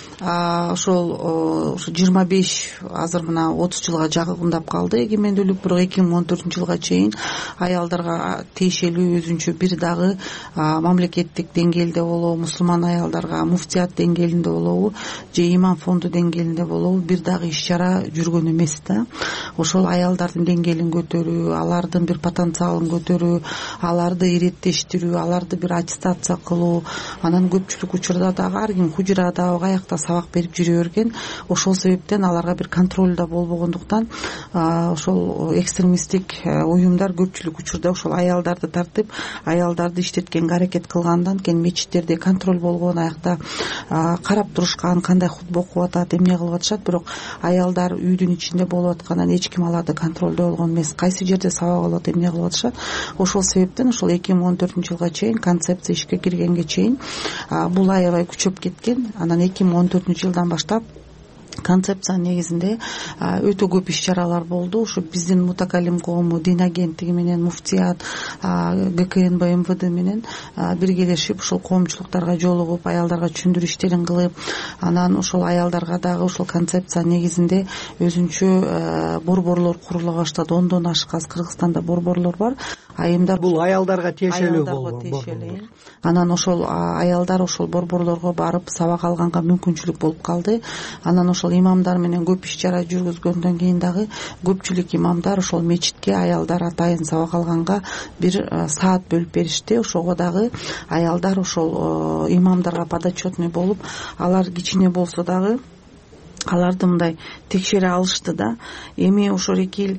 ошол 25 азыр мына 30 жылга жакындап калды эгемендүүлүк. Бирок 2014 жылга чейин аялдарга тиешелүү өзүнчө бир дагы мамлекеттик деңгээлде болобу, мусулман аялдарга муфтият деңгээлинде болобу же имам фонду деңгээлинде болобу бир дагы иш чара жүргөн эмес да. Ошол аялдардын деңгээлин көтөрүү, алардын бир потенциалын көтөрүү, аларды иреттештирүү, аларды бир аттестация кылуу, анан көпчүлүк учурда дагы ар ким хужрада каякта сабак берип жүрө берген. Ошол себептен аларга бир контроль да болбогондуктан ошол экстремисттик уюмдар көпчүлүк учурда ошол аялдарды тартып, аялдарды иштеткенге аракет кылгандан кийин мечиттерде контроль болгон, аякта карап турушкан, кандай хутба окуп атат, эмне кылып атышат. Бирок аялдар үйдүн ичинде болуп аткандан эч ким аларды контролдой болгон эмес. Кайсы жерде сабак алат, эмне кылып атышат. Ошол себептен ошол 2014 жылга чейин концепция ишке киргенге чейин бул аябай күчөп кеткен. Анан 2014 жылдан баштап концепциянын негизинде өтө көп иш чаралар болду. Ушу биздин мутакалим коому, дин агенттиги менен, муфтият, ГКНБ, МВД менен биргелешип ошол коомчулуктарга жолугуп, аялдарга түшүндүрүү иштерин кылып, анан ошол аялдарга дагы ошол концепциянын негизинде өзүнчө борборлор курула баштады. 10дон ашык Кыргызстанда борборлор бар. Айымдар бул аялдарга тиешелүү болду. Анан ошол аялдар ошол борборлорго барып сабак алганга мүмкүнчүлүк болуп калды. Анан ошол имамдар менен көп иш чара жүргүзгөндөн кийин дагы көпчүлүк имамдар ошол мечитке аялдар атайын сабак алганга бир саат бөлүп беришти. Ошого дагы аялдар ошол имамдарга подотчетный болуп, алар кичине болсо дагы аларды мындай текшере алышты да. Эми ошол эки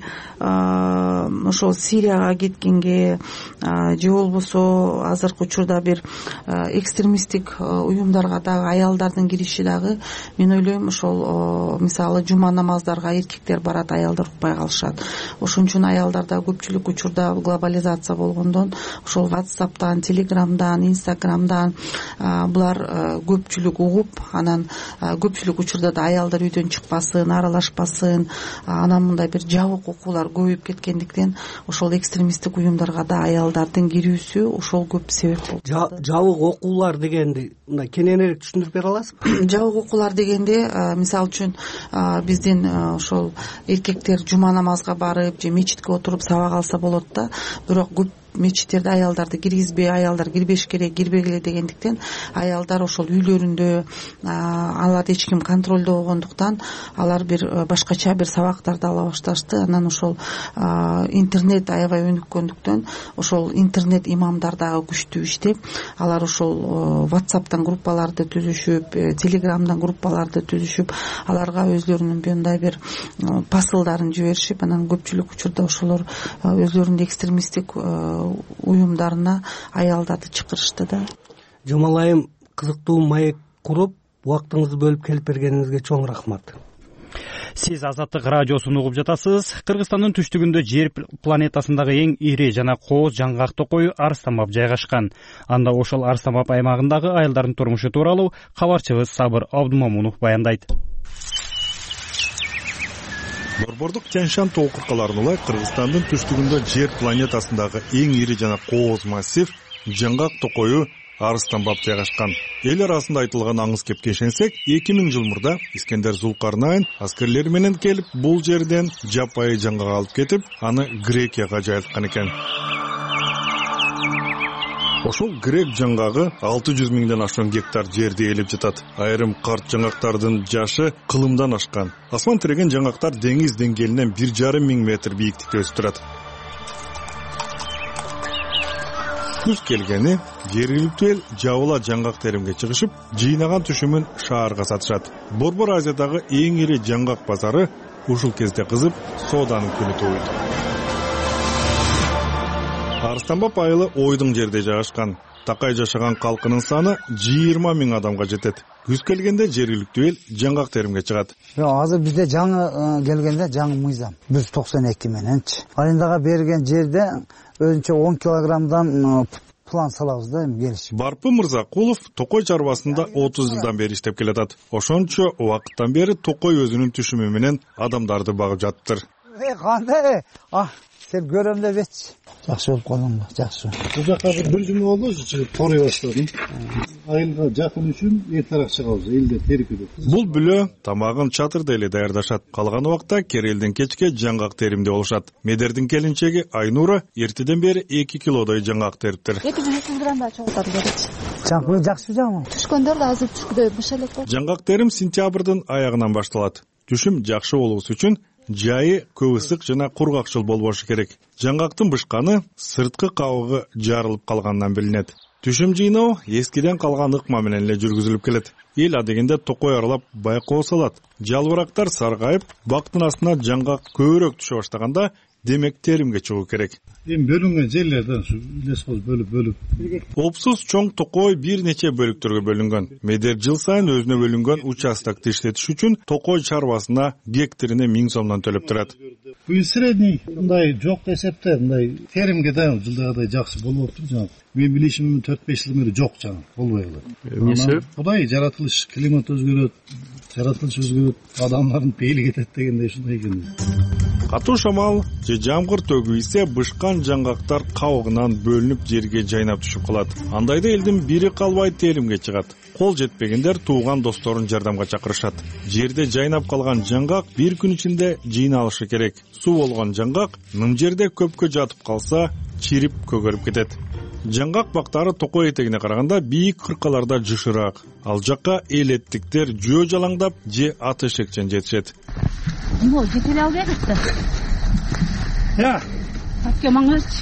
ошол Сирияга кеткенге же болбосо азыркы учурда бир экстремисттик уюмдарга дагы аялдардын кириши дагы, мен ойлойм ошол мисалы жума намаздарга эркектер барат, аялдар укпай калышат. Ошон үчүн аялдарда көпчүлүк учурда глобализация болгондон ошол WhatsApp'тан, Telegram'дан, Instagram'дан булар көпчүлүк угуп, анан көпчүлүк учурда да аялдар үйдөн чыкпасын, аралашпасын, анан мындай бир жабык окуулар көбөйүп кеткендиктен ошол экстремисттик уюмдарга да аялдардын кирүүсү ошол көп себеп болду. Жабык окуулар дегенди мындай кененирээк түшүндүрүп бере аласызбы? Жабык окуулар дегенде мисалы үчүн биздин ошол эркектер жума намазга барып же мечитке отуруп сабак алса болот да, бирок көп мечиттерде аялдарды киргизбей, аялдар кирбеш керек, кирбегиле дегендиктен аялдар ошол үйлөрүндө аларды эч ким контролдобогондуктан алар бир башкача бир сабактарды ала башташты. Анан ошол интернет аябай өнүккөндүктөн ошол интернет имамдар дагы күчтүү иштеп, алар ошол WhatsApp'тан группаларды түзүшүп, Telegram'дан группаларды түзүшүп, аларга өзлөрүнүн мындай бир посылдарын жиберишип, анан көпчүлүк учурда ошолор өзлөрүнүн экстремисттик уюмдарына аялдарды чакырышты да. Жумалайым, кызыктуу маек куруп убактыңызды бөлүп келип бергениңизге чоң рахмат. Сиз Азаттык радиосун угуп жатасыз. Кыргызстандын түштүгүндө жер планетасындагы эң ири жана кооз жаңгак токою Арстамбап жайгашкан. Анда ошол Арстамбап аймагындагы айылдардын турмушу тууралуу кабарчыбыз Сабыр Абдумамунов баяндайт. Борбордук Тянь-Шань тоо кыркаларына ылай Кыргызстандын түштүгүндө жер планетасындагы эң ири жана кооз массив жаңгак токою Арстамбап жайгашкан. Эл арасында айтылган аңыз кепке ишенсек, 2000 жыл мурда Искендер Зулкарнайн аскерлери менен келип, бул жерден жапайы жаңгак алып кетип, аны Грекияга жайылткан экен. Ошол грек жаңгагы 600 миңден ашкан гектар жерди ээлеп жатат. Айрым карт жаңгактардын жашы кылымдан ашкан. Асман тиреген жаңгактар деңиз деңгээлинен 1,5 миң метр бийиктикте өсүп турат. Күз келгени жергиликтүү эл жабыла жаңгак теримге чыгышып, жыйнаган түшүмүн шаарга сатышат. Борбор Азиядагы эң ири жаңгак базары ушул кезде кызып, сооданын күнү тууйт. Арстамбап айылы ойдуң жерде жайгашкан. Такай жашаган калкынын саны 20 миң адамга жетет. Күз келгенде жергиликтүү эл жаңгак теримге чыгат. Азыр бизде жаңы келгенде жаңы мыйзам 192 мененчи. Арендага берген жерде өзүнчө 10 килограммдан план салабыз да эми келишип. Барпы Мырзакулов токой чарбасында 30 жылдан бери иштеп келатат. Ошончо убакыттан бери токой өзүнүн түшүмү менен адамдарды багып жатыптыр. Кандай? Сен көрөм дебечи. Жакшы болуп калдың ба? Жакшы. Бул жака бир жума болду, чыгып торой баштадым. Айылга жакын үчүн эртерээк чыгабыз, элдер терикиде. Бул бүлө тамагын чатырда эле даярдашат. Калган убакта керелден кечке жаңгак теримде болушат. Медердин келинчеги Айнура эртеден бери 2 килодой жаңгак териптир. 200 граммда чогултат берет. Жаңгак жакшы жаман. Түшкөндөр да азыр түшкүдө бышалып. Жаңгак терим сентябрдын аягынан башталат. Түшүм жакшы болуусу үчүн жайы көп ысык жана кургакчыл болбошу керек. Жаңгактын бышканы сырткы кабыгы жарылып калгандан билинет. Түшүм жыйноо эскиден калган ыкма менен эле жүргүзүлүп келет. Эл адегенде токой аралап байкоо салат. Жалбырактар саргайып, бактын астына жаңгак көбүрөөк түшө баштаганда, демек теримге чыгуу керек. Эми бөлүнгөн жерлерден лескоз бөлүп. Опсуз чоң токой бир нече бөлүктөргө бөлүнгөн. Медер жыл сайын өзүнө бөлүнгөн участокты иштетиш үчүн токой чарбасына гектарине 1000 сомдон төлөп турат. Бул средний мындай жок эсепте, мындай теримге да жылдагыдай жакшы болуп атат жана. Мен билишимим 4-5 жыл бери жок жана, болбой калат. Эмне? Кудай жаратылыш, климат өзгөрөт, жаратылыш өзгөрөт, адамдардын пейили кетет дегендей ушундай экен. Катуу шамал же жамгыр төгүйсе бышкан жаңгактар кабыгынан бөлүнүп жерге жайнап түшүп калат. Андайда элдин бири калбай теримге чыгат. Кол жетпегендер тууган досторун жардамга чакырышат. Жерде жайнап калган жаңгак бир күн ичинде жыйналышы керек. Суу болгон жаңгак ным жерде көпкө жатып калса, чирип көгөрүп кетет. Жаңгак бактары токой этегине караганда бийик кыркаларда жышыраак. Ал жакка элеттиктер жөө жалаңдап же ат эшекчен жетишет. Мо жетеле ал берипти. Я. Акемаңыз.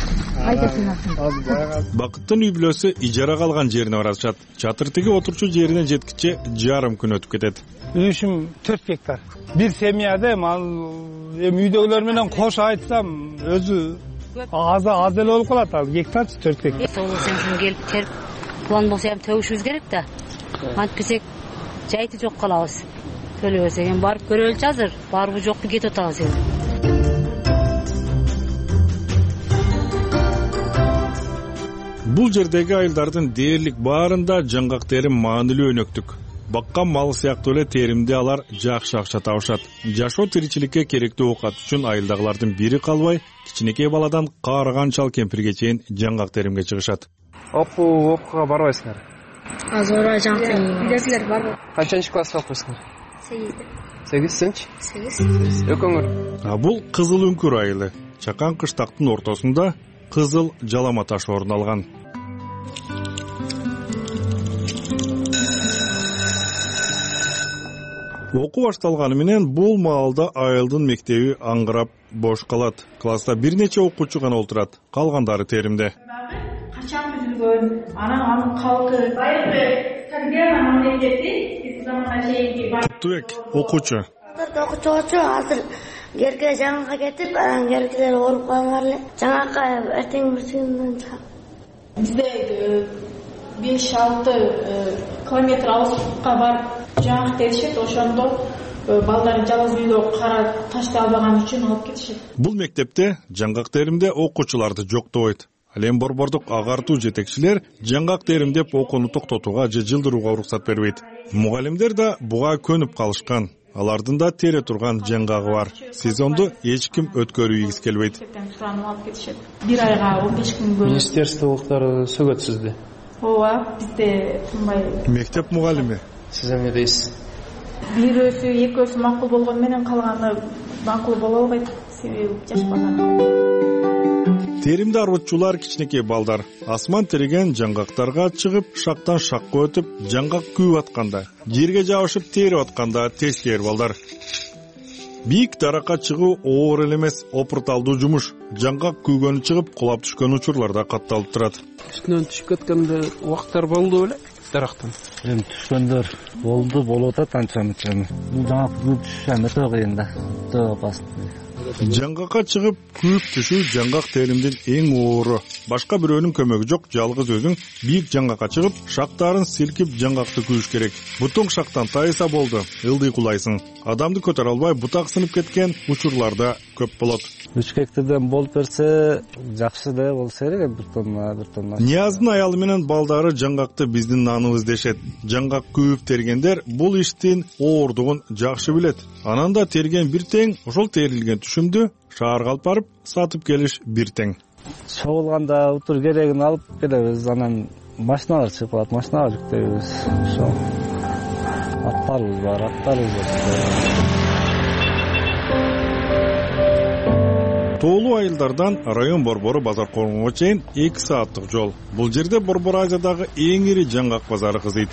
Бакыттын үй бүлөсү ижарага алган жерине барышат. Чатыр тиги отурчу жерине жеткиче жарым күн өтүп кетет. Үйүшүм 4 гектар. Бир семьяда эми үйдөгүлөр менен кош айтсам өзү аз эле болуп калат. Ал гектарчы 4 гектар. Сол сенсин келип терип план болсо эми төгүшүбүз керек да. Антпесек жайты жок калабыз. Төлөбөсөк эми барып көрөлүчү азыр. Барбы жокпу кетип атабыз эми. Бул жердеги айылдардын дээрлик баарында жаңгак терим маанилүү өнөктүк. Баккан мал сыяктуу эле теримде алар жакшы акча табышат. Жашоо тиричиликке керектүү оокат үчүн айылдагылардын бири калбай, кичинекей баладан каарыган чал кемпирге чейин жаңгак теримге чыгышат. Окууга барбайсыңар? Азыр жаңгак үйдөкүлөр барбы? Канчанчы класска окуйсуңар? 8-синчи? 8. Экөөңөр? Бул Кызыл Үңкүр айылы. Чакан кыштактын ортосунда кызыл жалама таш орун алган. Окуу башталганы менен бул маалда айылдын мектеби аңгырап бош калат. Класста бир нече окуучу гана отурат, калгандары теримде. Качан түзүлгөн, анын калкы, тарбия мамлекети заманга чейинки Кутубек окуучу. Окуучу азыр жерге жаңгакка кетип, жеркелер ооруп калгандар эле. Жаңгакка эртең бүрсүгүндөн чыгат. Бизде 5-6 километр алыскыкка барып жаңгак дешет, ошондо балдарын жалгыз үйдө кара таштай албаган үчүн алып кетишет. Бул мектепте жаңгак теримде окуучуларды жоктобойт. Ал эми борбордук агартуу жетекчилер жаңгак теримдеп окууну токтотууга же жылдырууга уруксат бербейт. Мугалимдер да буга көнүп калышкан. Алардын да тере турган жаңгагы бар. Сезонду эч ким өткөрүүгүсү келбейт. Бир айга 15 күнгө. Министрликтер сөгөт сизди. Ооба, бизде тынбай. Мектеп мугалими. Сиз эмне дейсиз? Бирөөсү, экөөсү макул болгону менен калганы макул боло албайт. Себеби жаш бала. Теримде арбытчулар кичинекей балдар асман тереген жаңгактарга чыгып, шактан шакка өтүп, жаңгак күйүп атканда, жерге жабышып терип атканда тескер балдар. Бийик даракка чыгуу оор эле эмес, опурталдуу жумуш. Жаңгак күйгөнү чыгып, кулап түшкөн учурларда катталып турат. Үстүнөн түшүп кеткенде убактар болду беле дарактан. Эми түшкөндөр болуп атат анча-мынча. Бул жаңгак күйүп түшүш өтө кыйын да. Өтө басты. Жаңгакка чыгып күйүп түшүү жаңгак теримдин эң оору. Башка бирөөнүн көмөгү жок, жалгыз өзүң бийик жаңгакка чыгып, шактарын силкип жаңгакты күйүш керек. Бутуң шактан тайса болду, ылдый кулайсың. Адамды көтөрө албай бутак сынып кеткен учурларда көп болот. 3 гектардан болуп берсе, жакшы да болсо керек, бир тонна. Нияздын аялы менен балдары жаңгакты биздин наныбыз дешет. Жаңгак күйүп тергендер бул иштин оордугун жакшы билет. Анан да терген бир тең, ошол терилген түшүмдү шаарга алып барып сатып келиш бир тең. Чогулганда утур керегин алып келебиз, анан машиналар чыгып калат, машинага жүктөйбүз. Ошо аттарыбыз бар. Тоолуу айылдардан район борбору базар коргонго чейин 2 сааттык жол. Бул жерде Борбор Азиядагы эң ири жаңгак базары кызыйт.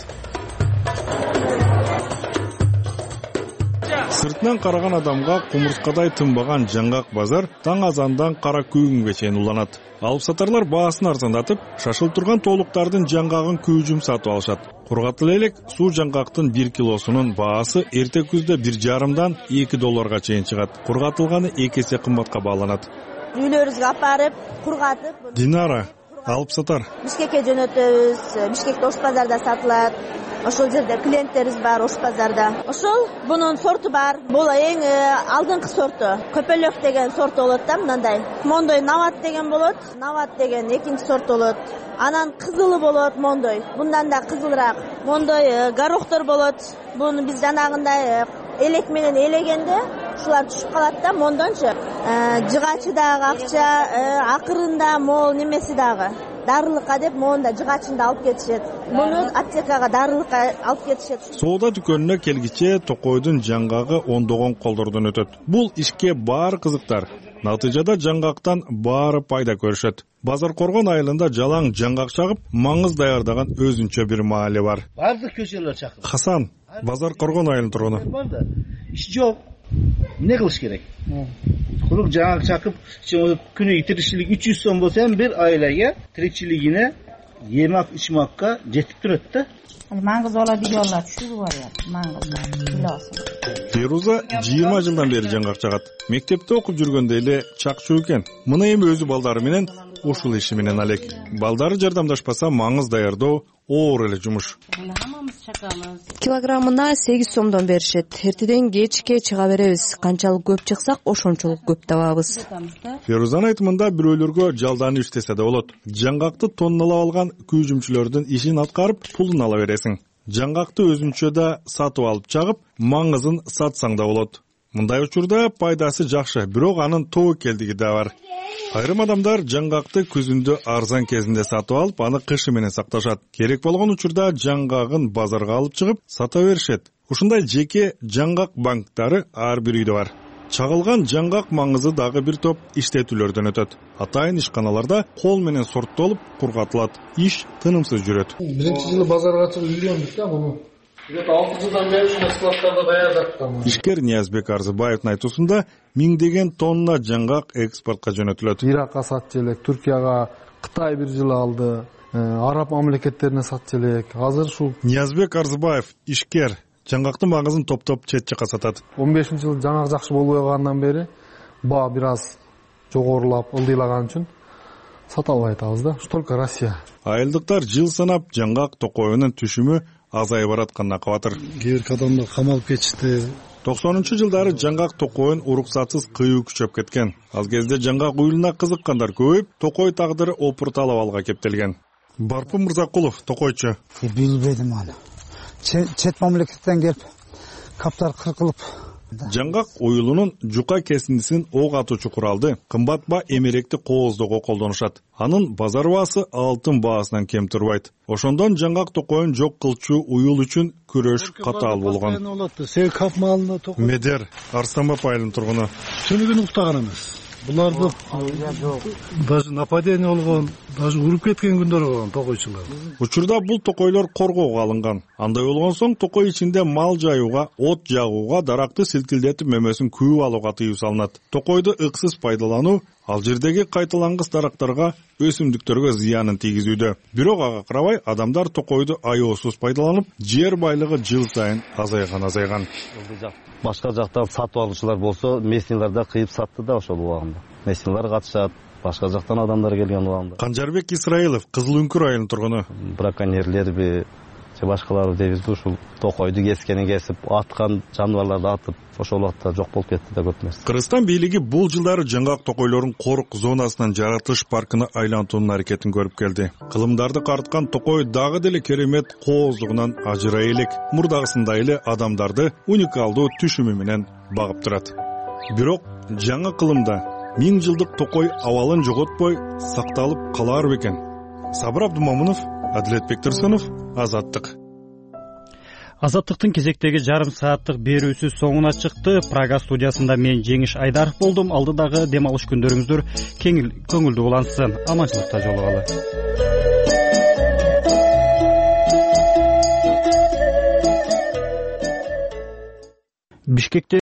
Сыртынан караган адамга кумурскадай тынбаган жаңгак базар таң азандан кара күйгөнгө чейин уланат. Алып сатарлар баасын арзандатып, шашылып турган тоолуктардын жаңгагын күйжүм сатып алышат. Кургатыл элек суу жаңгактын 1 килосунун баасы эрте күздө $1,5–2 чейин чыгат. Кургатылганы 2 эсе кымбатка бааланат. Үйлөрүбүзгө апарып, кургатып. Динара алып сатар. Бишкекке жөнөтөбүз. Бишкекте Ош базарда сатылат. Ошол жерде клиенттерибиз бар Ош базарда. Ошол бунун сорту бар. Бул эң алдыңкы сорту. Көпөлөк деген сорт болот да, мындай. Мондой Нават деген болот. Нават деген экинчи сорт болот. Анан кызылы болот мондой. Bundan да кызылыраак. Мондой горохтор болот. Буну биз жанагындай элек менен элегенде ушулар түшүп калат да, мондончу. Жыгачы дагы акча, акырында мол немеси дагы. Дарылыкка деп моунда жыгачында алып кетишет. Муну аптекага дарылыкка алып кетишет. Соода дүкөнүнө келгиче токойдун жаңгагы ондогон колдордон өтөт. Бул ишке баары кызыктар. Натыйжада жаңгактан баары пайда көрүшөт. Базар Коргон айылында жалаң жаңгак чагып, маңыз даярдаган өзүнчө бир маале бар. Бардык көчөлөр чакырып. Хасан, Базар Коргон айылынын тургуну. Иш жок. Эмне кылыш керек? Курук жаңгак чакып, күнүгө тиричилик 300 сом болсо ham бир айлага тиричилигине емак-ичмакка жетип турат да. Маңыз ола диyorlar, şu var ya, mаңыз kilosu. Феруза 20 жылдан бери жаңгак чагат. Мектепте окуп жүргөндө эле чакчуу экен. Мына эми өзү балдары менен ушул иши менен алек. Балдары жардамдашпаса маңыз даярдоо оор эле жумуш. Килограммына 8 сомдон беришет. Эртеден кечке чыга беребиз. Канчалык көп чыксак, ошончолук көп табабыз. Ферузанын айтымында бирөөлөргө жалданып иштесе да болот. Жаңгакты тонналап алган күйжүмчүлөрдүн ишин аткарып, пулун ала бересиң. Жаңгакты өзүнчө да сатып алып чагып, маңызын сатсаң да болот. Мындай учурда пайдасы жакшы, бирок анын тобокелдиги да бар. Айрым адамдар жаңгакты күзүндө арзан кезинде сатып алып, аны кышы менен сакташат. Керек болгон учурда жаңгагын базарга алып чыгып, сата беришет. Ушундай жеке жаңгак банктары ар бир үйдө бар. Чагылган жаңгак маңызы дагы бир топ иштетүүлөрдөн өтөт. Атайын ишканаларда кол менен сорттолуп кургатылат. Иш тынымсыз жүрөт. Биринчи жылы базарга чыгып үйрөндүк да муну. 6 жылдан бери ушул складтарда даярдап. Ишкер Ниязбек Арзыбаевдин айтуусунда миңдеген тонна жаңгак экспортко жөнөтүлөт. Иракка сатчу элек, Түркияга, Кытай бир жылы алды, Араб мамлекеттерине сатчу элек. Азыр ушул Ниязбек Арзыбаев ишкер жаңгактын маңызын топтоп чет жакка сатат. 15-жылы жаңгак жакшы болбой калгандан бери баа бир аз жогорулап, ылдыйлаган үчүн сата албай атабыз да. Только Россия. Айылдыктар жыл санап жаңгак токоюнун түшүмү азайып баратканына кабатыр. Кээ бир адамдар камалып кетишти. 90-жылдары жаңгак токойун уруксатсыз кыюу күчөп кеткен. Ал кезде жаңгак уюлуна кызыккандар көбөйүп, токой тагдыры опурталып алга кептелген. Барпын Мырзакулов, токойчу. Билбедим аны. Чет мамлекеттен келип, каптар кыркылып. Жаңгак уюлунун жука кесиндисин ок атуучу куралды кымбат баа эмеректи кооздоого колдонушат. Анын базар баасы алтын баасынан кем турбайт. Ошондон жаңгак токойун жок кылчу уюл үчүн күрөш катаал болгон. Медер, Арстанбап айылынын тургуну. Түнүгүн уктаган эмес. Буларды даже нападение болгон, даже уруп кеткен күндөр болгон токойчулар. Учурда бул токойлор коргоого алынган. Андай болгон соң токой ичинде мал жаюуга, от жагууга, даракты силкилдетип мөмөсүн күйүп алууга тыюу салынат. Токойду ыксыз пайдалануу ал жердеги кайталангыс дарактарга, өсүмдүктөргө зыянын тийгизүүдө. Бирок ага карабай адамдар токойду аеосуз пайдаланып, жер байлыгы жыл сайын азайган. Башка жактан сатып алуучулар болсо, местнийлерде кыйып сатты да ошол убагында. Местнийлер катышат, башка жактан адамдар келген убагында. Канжарбек Исраилов, Кызыл Үңкүр айылынын тургуну. Браконьерлерби, же башкалары дейбизби, ушул токойду кескени кесип, аткан жаныбарларды атып, ошол убакта жок болуп кетти да көп нерсе. Кыргызстан бийлиги бул жылдары жаңгак токойлорун корук зонасынан жаратылыш паркына айлантуунун аракетин көрүп келди. Кылымдарды карткан токой дагы деле керемет кооздугунан ажырай элек. Мурдагысындай эле адамдарды уникалдуу түшүмү менен багып турат. Бирок жаңы кылымда 1000 жылдык токой абалын жоготпой сакталып калар бекен? Сабыр Абдумамунов, Адилет Бектурсунов, Азаттык. Азаттыктын кезектеги жарым сааттык берүүсү соңуна чыкты. Прага студиясында мен Жеңиш Айдаров болдум. Алдыдагы дем алыш күндөрүңүздөр көңүлдүү улансын. Аманчылыкта жолугалы. Бишкекте